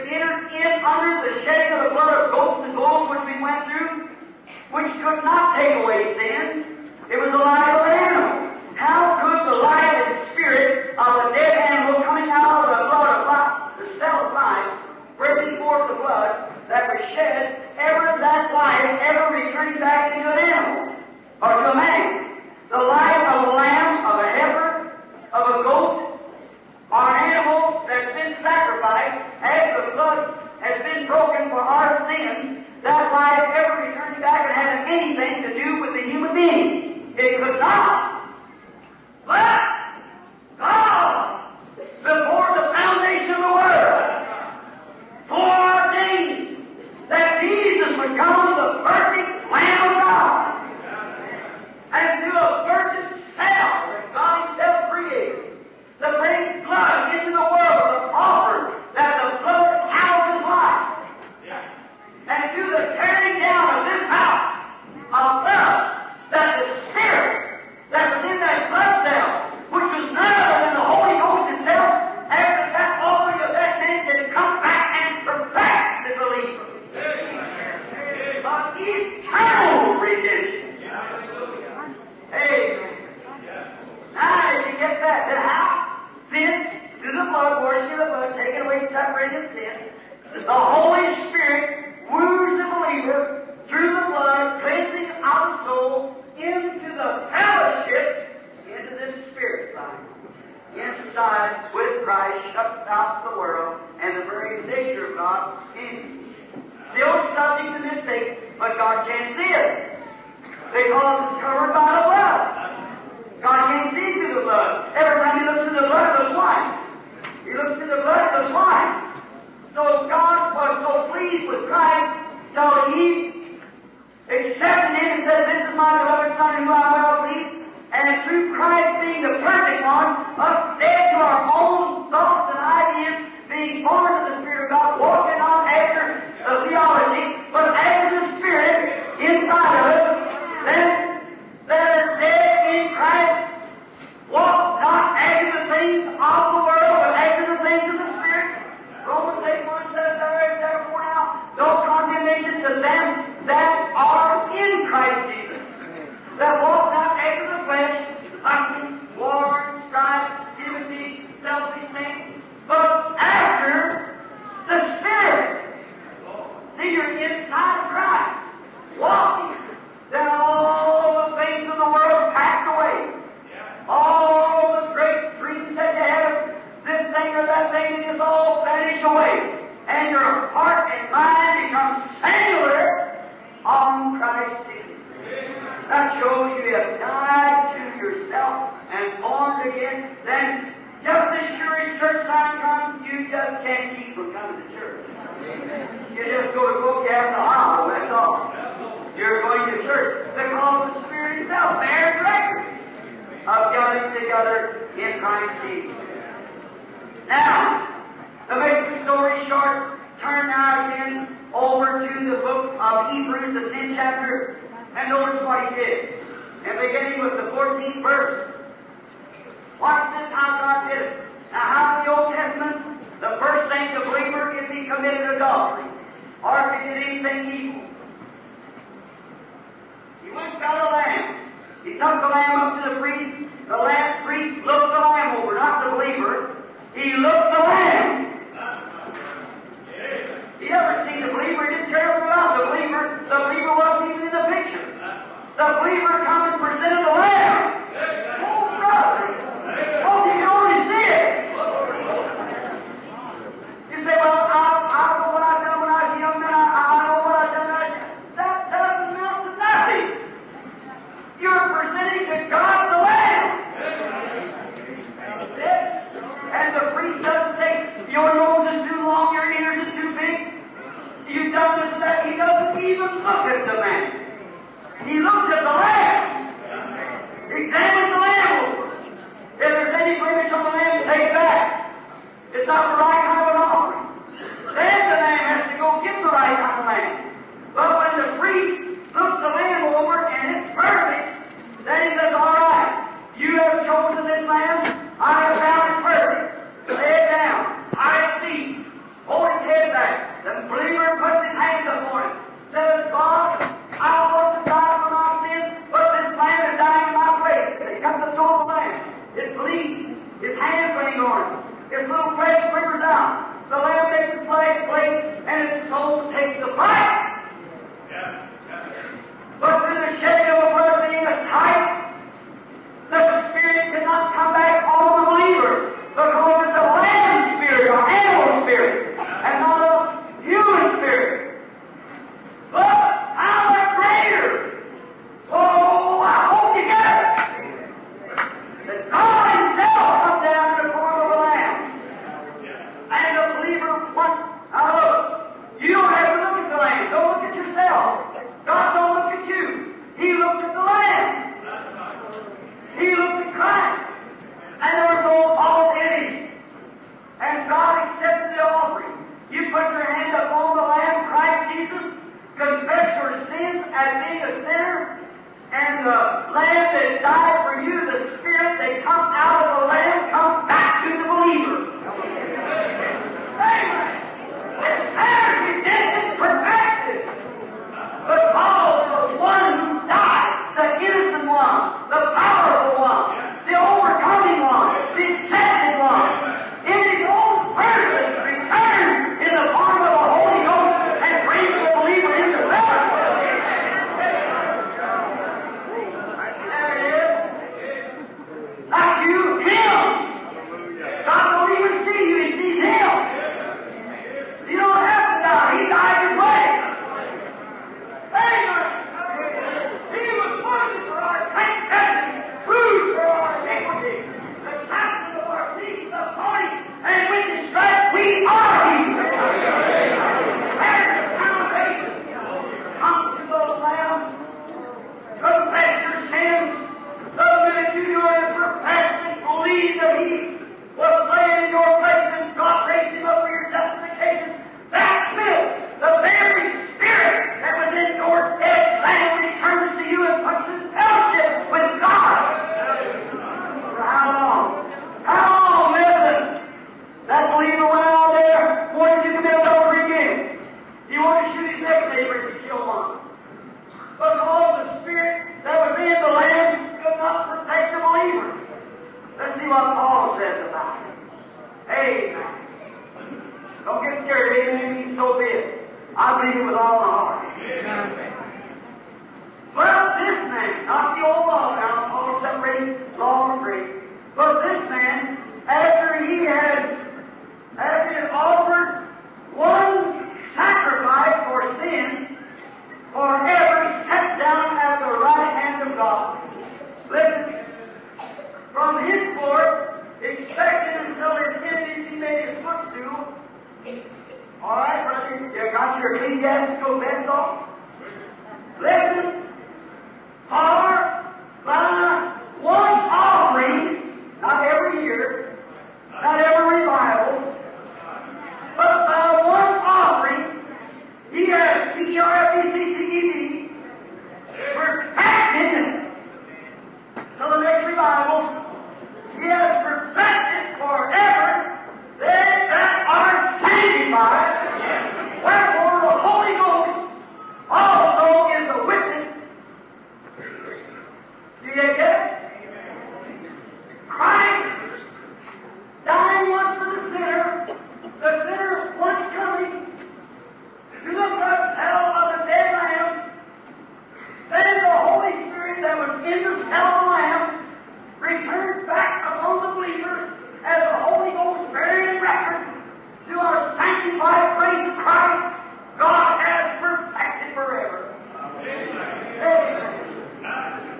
entered in under the shedding of the blood of goats and bulls, which we went through, which could not take away sin. It was the life of an animal. How could the life and spirit of a dead animal coming out of the blood of life, the cell of life, breaking forth the blood that was shed, ever that life ever returning back into an animal or to a man? The life of a lamb, of a heifer, of a goat, or an animal that's been sacrificed after the blood has been broken for our sins, that life ever returning back and having anything to do with the human being. It could not. But God, before the foundation of the world, foreordained that Jesus would come, the perfect Lamb of God, and through a virgin cell that God Himself created, to bring blood into the world, to offer that the blood houses life. And through the tearing down of this house of blood, that the Spirit that was in that blood cell, which was none other than the Holy Ghost Himself, after that offering of that man, can come back and perfect the believer. But eternal redemption. Amen. Now, if you get that, then how? Sin, through the blood, washing of the blood, taking away separating sin, the Holy Spirit woos the believer through the blood, cleansing of the soul, into the fellowship, into this Spirit life. Inside, with Christ, shuts out the world, and the very nature of God in you. Still subject to mistake, but God can't see it, because it's covered by the blood. God can't see through the blood. Every time He looks through the blood of the swine, He looks through the blood of the swine. So God was so pleased with Christ, so He accepted Him and said, "This is my beloved Son, in whom I am well pleased." And through Christ being the perfect one, us dead to our own thoughts and ideas, being born of the Spirit of God, walking on after the theology, but after the Spirit inside of us, then that are dead in Christ, walk not after the things of the world, but after the things of the Spirit. Romans eight one says, "Therefore now, no condemnation to them that are in Christ Jesus, that walk not after the flesh, lusting, war, strife, enmity, selfish things, but after the Spirit." See, you're inside of Christ, walking. Then all the things of the world pass away. All the great dreams that you have, this thing or that thing, is all vanish away. And your heart and mind become singular on Christ Jesus. That shows you have died to yourself and born again. Then, just as sure as church time comes, you just can't keep from coming to church. You just go to book out in the hollow, that's all. You're going to church because the Spirit Himself bears record of gathering together in Christ Jesus. Now, to make the story short, turn now again over to the book of Hebrews, the tenth chapter, and notice what he did. And beginning with the fourteenth verse. Watch this, how God did it. Now, how in the Old Testament, the first thing the believer, if he committed adultery, or if he did anything evil, he went and got a lamb. He took the lamb up to the priest. The lamb priest looked the lamb over, not the believer. He looked the lamb. You ever seen the believer? He didn't care about the believer. The believer wasn't even in the picture. The believer come and presented the lamb. Oh, brother. Oh, you can only see it. You say, well, I, I know what I've done when I was young, and I, I know what I've done when I was young. That doesn't amount to nothing. You're presenting to God the lamb. And the priest doesn't say, your nose is too long, your ears are too big. You've done this and that. He doesn't even look at the man. He looks at the lamb. Examine the lamb over. If there's any blemish on the lamb, take it back. It's not the right kind of an offering. Then the lamb has to go get the right kind of lamb. But when the priest looks the lamb over and it's perfect, then he says, all right, you have chosen this lamb. I have found it perfect. Lay it down. I have seen. Hold his head back. Lamb once. Now look, you don't have to look at the Lamb. Don't look at yourself. God don't look at you. He looked at the Lamb. He looked at Christ. And there was no fault in him. And God accepted the offering. You put your hand upon the Lamb, Christ Jesus, confess your sins as being a sinner, and the Lamb that died for you, the Spirit that comes out of the Lamb, comes back to the believer. Amen. This sinner's redemption perfected. But Paul, the one who died, the innocent one, the powerful one, the overcoming one, the accepted one, in his own person, returned in the form of the Holy Ghost and brings the believer into fellowship. There it is. Not you, him. God don't even see you, he sees him. You don't have to die, he died your place. Amen. He was wounded for our transgressions, bruised for our iniquity. The chastisement of our peace is upon him, and with his stripes we are healed. There's the foundation. Come to the Lamb. Confess your sins. The minute you do it, profess and believe that he was slain in your place and God raised him up for your justification. That minute, the very Spirit that was in your dead Lamb returns to you and puts in fellowship with God. For how long? How long, listen? That believer went out there, wanted to commit adultery again. He wanted to shoot his next neighbor if he killed one. But all the Spirit that was in the Lamb could not protect the believer. Let's see what Paul says about it. Amen. Don't get scared. Amen means so be it. I believe it with all my heart. Amen. Well, this man, not the old law now, Paul separating law and grace, but this man, after he had, after he had offered one sacrifice for sin, forever sat down at the right hand of God. Listen, from henceforth, expecting until his enemies he made his footstool. All right, brother, you got your ecclesiastical best off? Listen, for by one offering, not every year, not every revival, but by one offering, he has P R F E C T E D, perfected till the next revival. He has perfected forever they that are sanctified. Wherefore the Holy Ghost also is a witness. Do you get it? Christ dying once for the sinner, the sinner once coming to the blood cell of the dead lamb, then the Holy Spirit that was in the cell of the lamb returns back upon the believer as the Holy Ghost bearing record to our sanctified praise of Christ. God has perfected forever. Amen. Amen.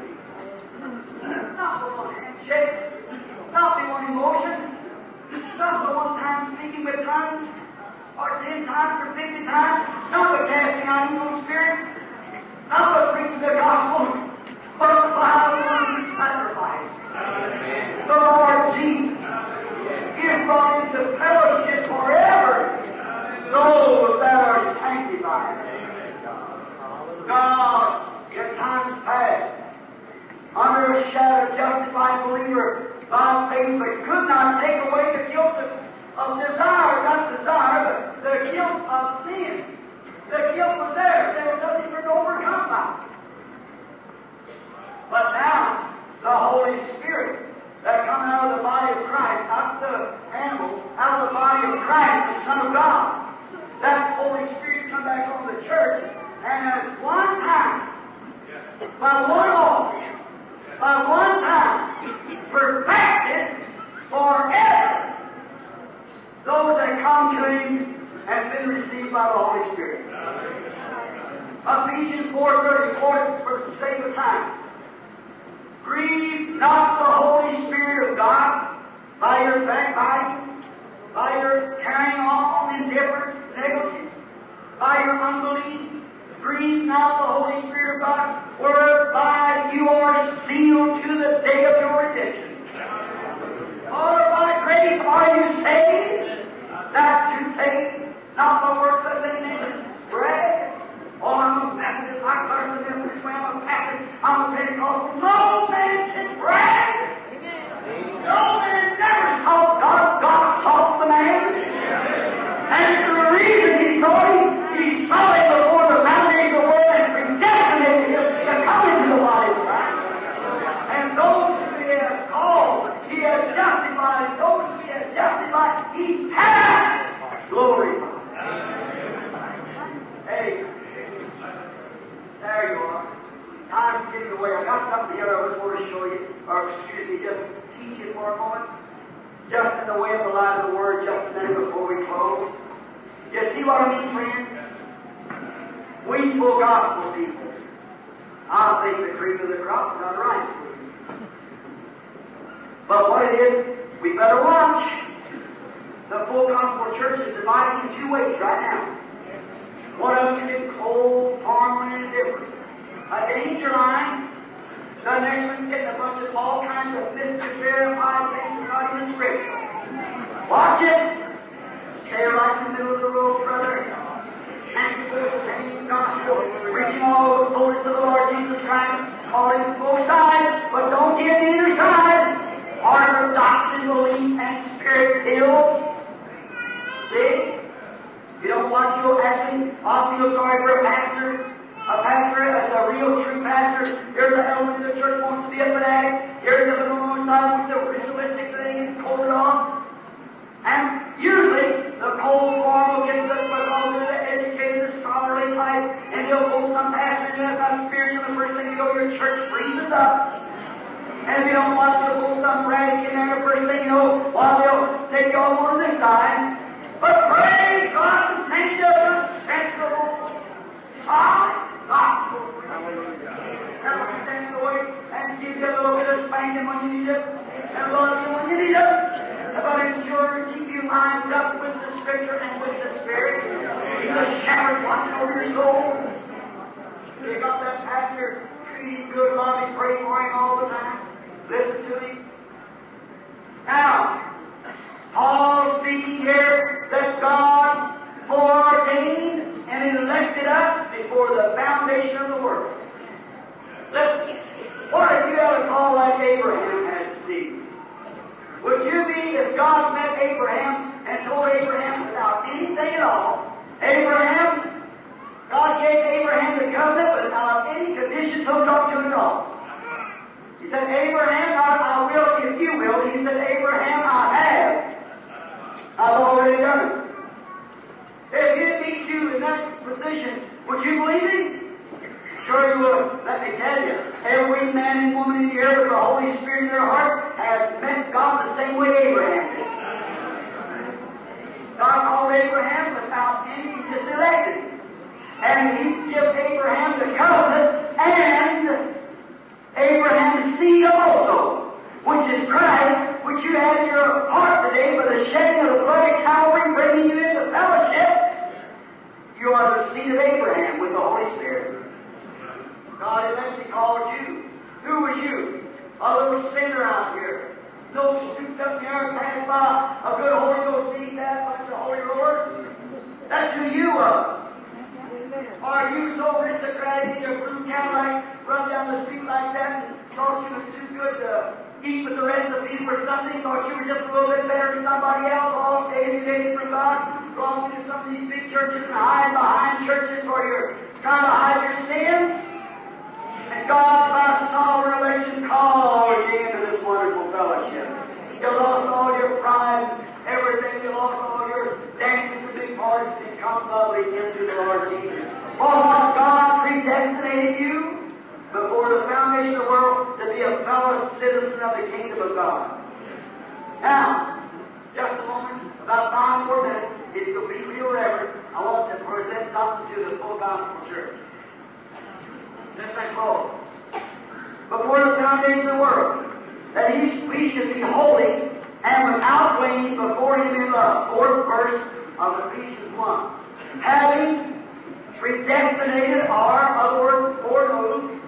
Not the one handshake, not the one emotion, not the one time speaking with tongues, or ten times or fifty times, not the casting out evil spirits, not the preaching the gospel, but by one sacrifice. The Lord Jesus is brought into fellowship forever those that are sanctified. God, in times past, under a shadow, justified believer by faith, but could not take away the guilt of, of desire, not desire, but the guilt of sin. The guilt was there. There was nothing for it to overcome by. But now, the Holy Spirit that come out of the body of Christ, not the animals, out of the body of Christ, the Son of God, that Holy Spirit come back on the church, and at one time, by one offering, by one time, perfected forever those that come to Him and been received by the Holy Spirit. Ephesians four thirty, quoted for the sake of time. Grieve not the Holy Spirit of God by your backbiting, by your carrying on in your unbelief. Grieve not the Holy Spirit of God, whereby you are sealed to the day of your redemption. For by grace are you saved, that through faith, not the works of any man. Brag. Oh, I'm a Methodist, I learned the Methodist way, I'm a Catholic, I'm a Pentecostal. No man can brag. No man never saw God. God saw the man. And for the reason he saw him, he saw him before the foundation of the world and predestinated him to come into the body of Christ. And those whom he has called, he has justified. Those whom he has justified, he has glorified. Hey, there you are. Time's getting away. I got something here I just want to show you, or excuse me, just teach you for a moment. Just in the way of the light of the Word, just a minute before we close. You see what I mean, friends? We full gospel people. I think the cream of the crop is not right. But what it is, we better watch. The full gospel church is divided in two ways right now. One of them is cold, formal, and indifferent. A danger line. The next one's getting a bunch of all kinds of mystical, verified things that are not even scriptural. Watch it. Stay right in the middle of the road, brother. Thankful, same gospel, preaching all the fullness of the Lord Jesus Christ, calling from both sides, but don't give either side. Orthodox in belief and spirit-filled. See? You don't want to actually, I feel sorry for a pastor. A pastor is a real true pastor. Here's an element in the church wants to be a fanatic. Here's a little on side wants a ritualistic thing and cold it off. And usually the cold form will get the because they're the educated, scholarly type, and they'll go some pastor and about spiritual. The first thing you go, your church freezes up. And if you don't watch, you'll go some radic in there. The first thing you know, well, they'll take you all on this side. But praise God and send you a sensible, solid gospel. Never stand in the way and give you a little bit of spanking when you need it, and love you when you need it. But ensure to keep you lined up with the Scripture and with the Spirit. He's a shepherd watching over your soul. You got that pastor treating good, loving, pray for him all the time. Listen to him. Now, Paul speaking here that God foreordained and elected us before the foundation of the world. Listen, what if you had a call like Abraham had Steve? Would you be, if God met Abraham and told Abraham without anything at all, Abraham, God gave Abraham the covenant without any conditions hooked on to it at all. He said, Abraham, I, I will if you will. He said, Abraham, I have. I've already done it. If he meet you in that position, would you believe him? Sure you would. Let me tell you, every man and woman in here with the Holy Spirit in their heart has met God the same way Abraham did. God called Abraham without any, he just elected him. And he gave Abraham the covenant and Abraham's seed also, which is Christ, which you have in your heart today by the shedding of the blood of Calvary, bringing you into fellowship. You are the seed of Abraham with the Holy Spirit. God eventually called you. Who was you? A little sinner out here. No stooped up in the earth, passed by a good Holy Ghost deed, that bunch of holy rollers. That's who you are. Or you so aristocratic in your blue Cadillac, run down the street like that and thought you was too good to eat with the rest of the people or something, thought you were just a little bit better than somebody else, all alienated from God, belong to some of these big churches and hide behind churches where you're trying to hide your sins. And God, by sovereign election, called you into this wonderful fellowship. You lost all your pride, everything. You lost all your dances and big parties and come lovely into the Lord Jesus. For what God predestinated you before the foundation of the world to be a fellow citizen of the kingdom of God. Now, just a moment, about five more minutes, if you'll be real reverent, I want to present something to the full gospel church. Just like Paul. Before the foundation of the world, that he, we should be holy and without blame before him in love. Fourth verse of Ephesians one. Having predestinated, or, in other words, foreknows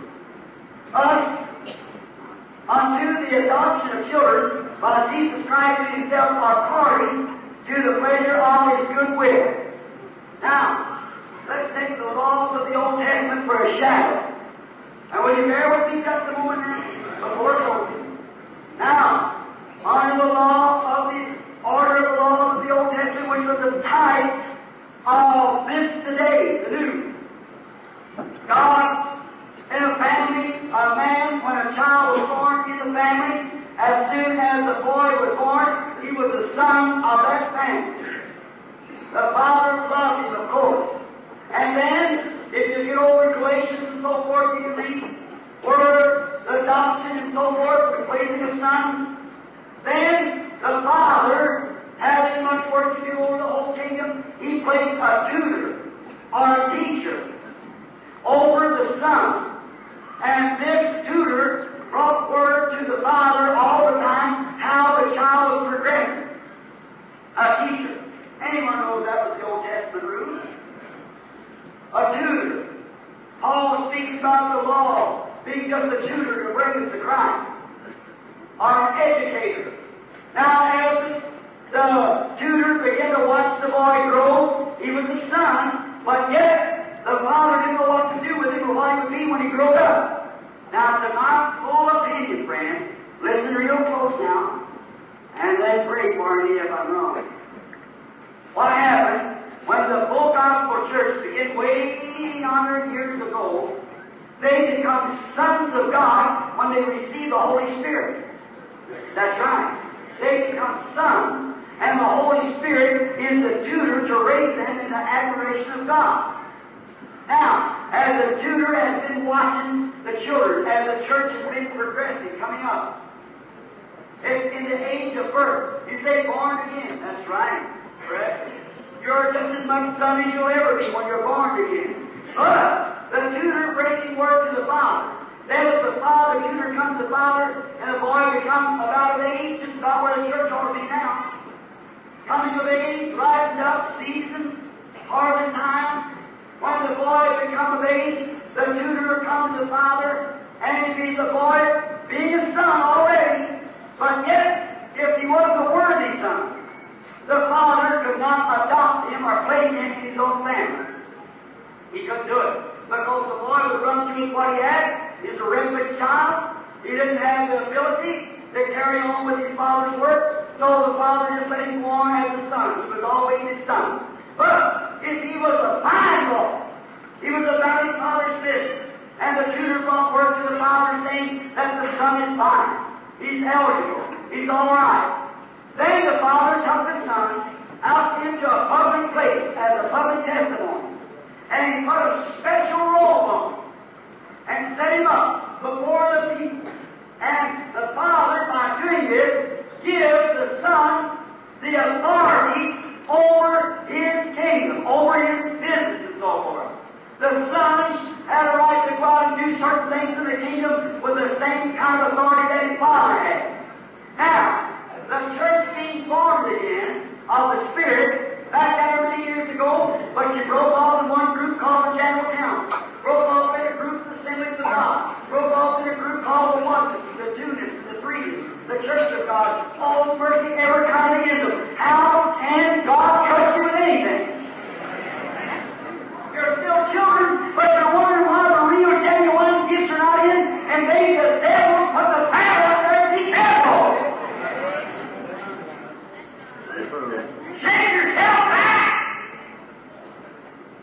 us unto the adoption of children by Jesus Christ Himself, according to the pleasure of His good will. Now, let's take the laws of the Old Testament for a shadow. And will you bear with me just a moment now before closing? Now, under the law of the order of the laws of the Old Testament, which was a type of this today, the new. God, in a family, a man, when a child was born in the family, as soon as the boy was born, he was the son of that family. The father loved him, of course. And then, if you get over Galatians and so forth, you can read word, adoption and so forth, the placing of sons. Then, the father, having much work to do over the whole kingdom, he placed a tutor or a teacher over the son. And this tutor brought word to the father all the time how the child was progressing. A teacher. Anyone knows that was the Old Testament rule? A tutor. Paul speaks about the law being just a tutor to bring us to Christ. Or an educator. Now, as the tutor began to watch the boy grow, he was a son, but yet the father didn't know what to do with him or what he would be when he grew up. Now, to my full opinion, friend, listen real close now, and then pray for me if I'm wrong. What happened when the full gospel church began way hundred years ago? They become sons of God when they receive the Holy Spirit. That's right. They become sons, and the Holy Spirit is the tutor to raise them in the admiration of God. Now, as the tutor has been watching the children, as the church has been progressing, coming up, it's in the age of birth. You say born again. That's right. Correct? You're just as much son as you'll ever be when you're born again. But the tutor breaking word to the father. Then as the father, the tutor comes to the father, and the boy becomes about of age, just about where the church ought to be now. Coming of age, rising up, season, harvest time. When the boy becomes of age, the tutor comes to the father, and he the boy being a son already, but yet, if he wasn't a worthy son, the father could not adopt him or place him in his own family. He couldn't do it, because the boy would run through what he had. He's a reckless child. He didn't have the ability to carry on with his father's work, so the father just let him go on as a son. He was always his son. But if he was a fine boy, he was about his father's business, and the tutor brought word to the father saying that the son is fine, he's eligible, he's all right. Then the father took the son out into a public place as a public testimony, and he put a special robe on him and set him up before the people. And the father, by doing this, gives the son the authority over his kingdom, over his business and so forth. The son had a right to go out and do certain things in the kingdom with the same kind of authority that his father had. Now, the church being formed again of the Spirit, back there many years ago, but she broke off in one group called the General Council, broke off in a group of the Assemblies of God, broke off in a group called the Oneness, the Two-ness, the Threeness, the Church of God, all mercy, every kind of ism. How can God trust you with anything? You're still children, but you're wondering why the real, genuine gifts are not in, and they, the devil, put the power out there and be careful. Shake yourself back.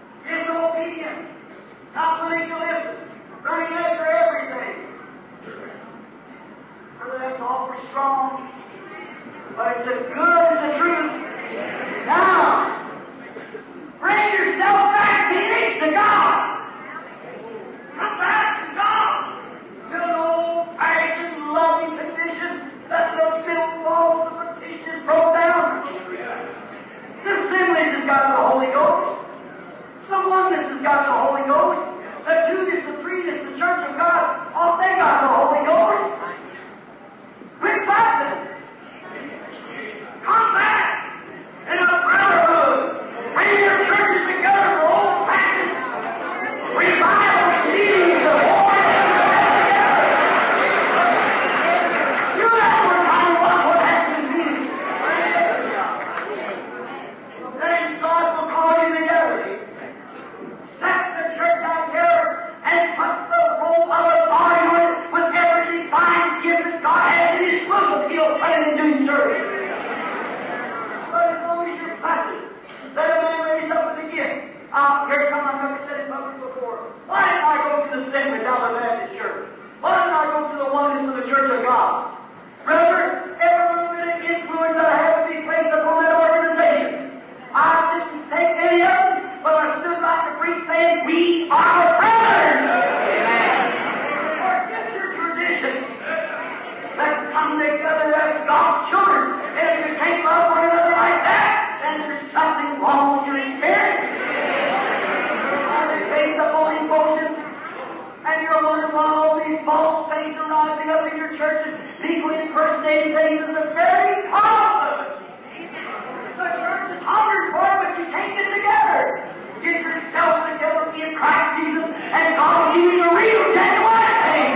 Uh, here's something I've never said in public before. Why didn't I go to the Assembly down the Baptist Church? Why didn't I go to the Oneness of the Church of God? Brother, every little bit of influence that I have to be placed upon that organization. I didn't take any of it, but I stood like the preach saying, we are brothers! Amen. Forget your traditions. Let's come together as God's children. And if you can't love one another like that, then there's something wrong with your spirit. You're based upon emotions, and you're wondering why all these false things are rising up in your churches. People impersonating things is the very cause. The church is hungry for it, but you can't get together. Get yourself together in Christ Jesus, and God will give you the real, genuine thing.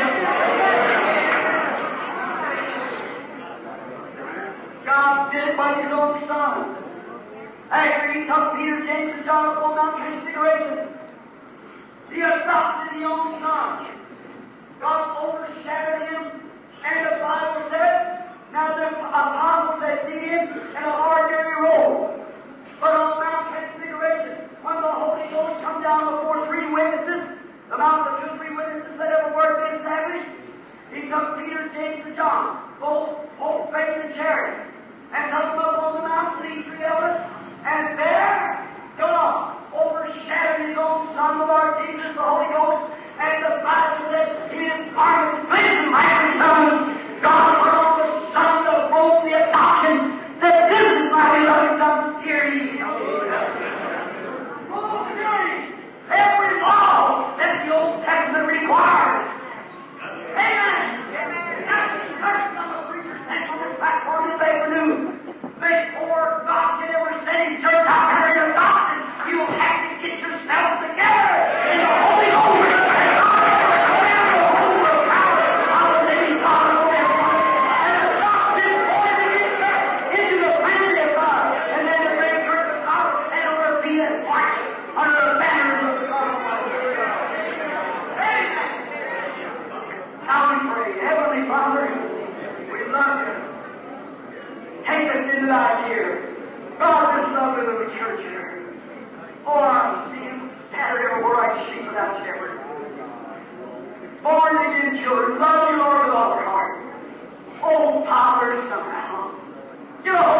God did it by His own Son. After He took Peter, James, and John upon Mount Transfiguration, He adopted His own Son. God overshadowed Him, and the Bible said, now the apostle said, see Him in an ordinary role. But on Mount Transfiguration, when the Holy Ghost come down before three witnesses, the mouth of two, three witnesses, let every word be established. He took Peter, James, and John, both hope, faith, and charity, and took them up on the mountain, these three elders, and there, God overshadowed His own Son, the Lord Jesus, the Holy Ghost, and the Bible said, His garments glistened like the sun. God put on the Son the robe, the adoption, that this is my beloved Son. Here He is. Oh, every law that the Old Testament requires. Amen. That's the first time a preacher stands on this platform this afternoon. Before God can ever send His church out there in adoption, you'll have to get yourself together in the Holy Ghost. Take us into thy ear. God, this lovely little church here. Oh, I see them scattered everywhere like sheep without shepherd. Born again children, love you, Lord, with all their heart. Oh, Father, somehow. Get a hold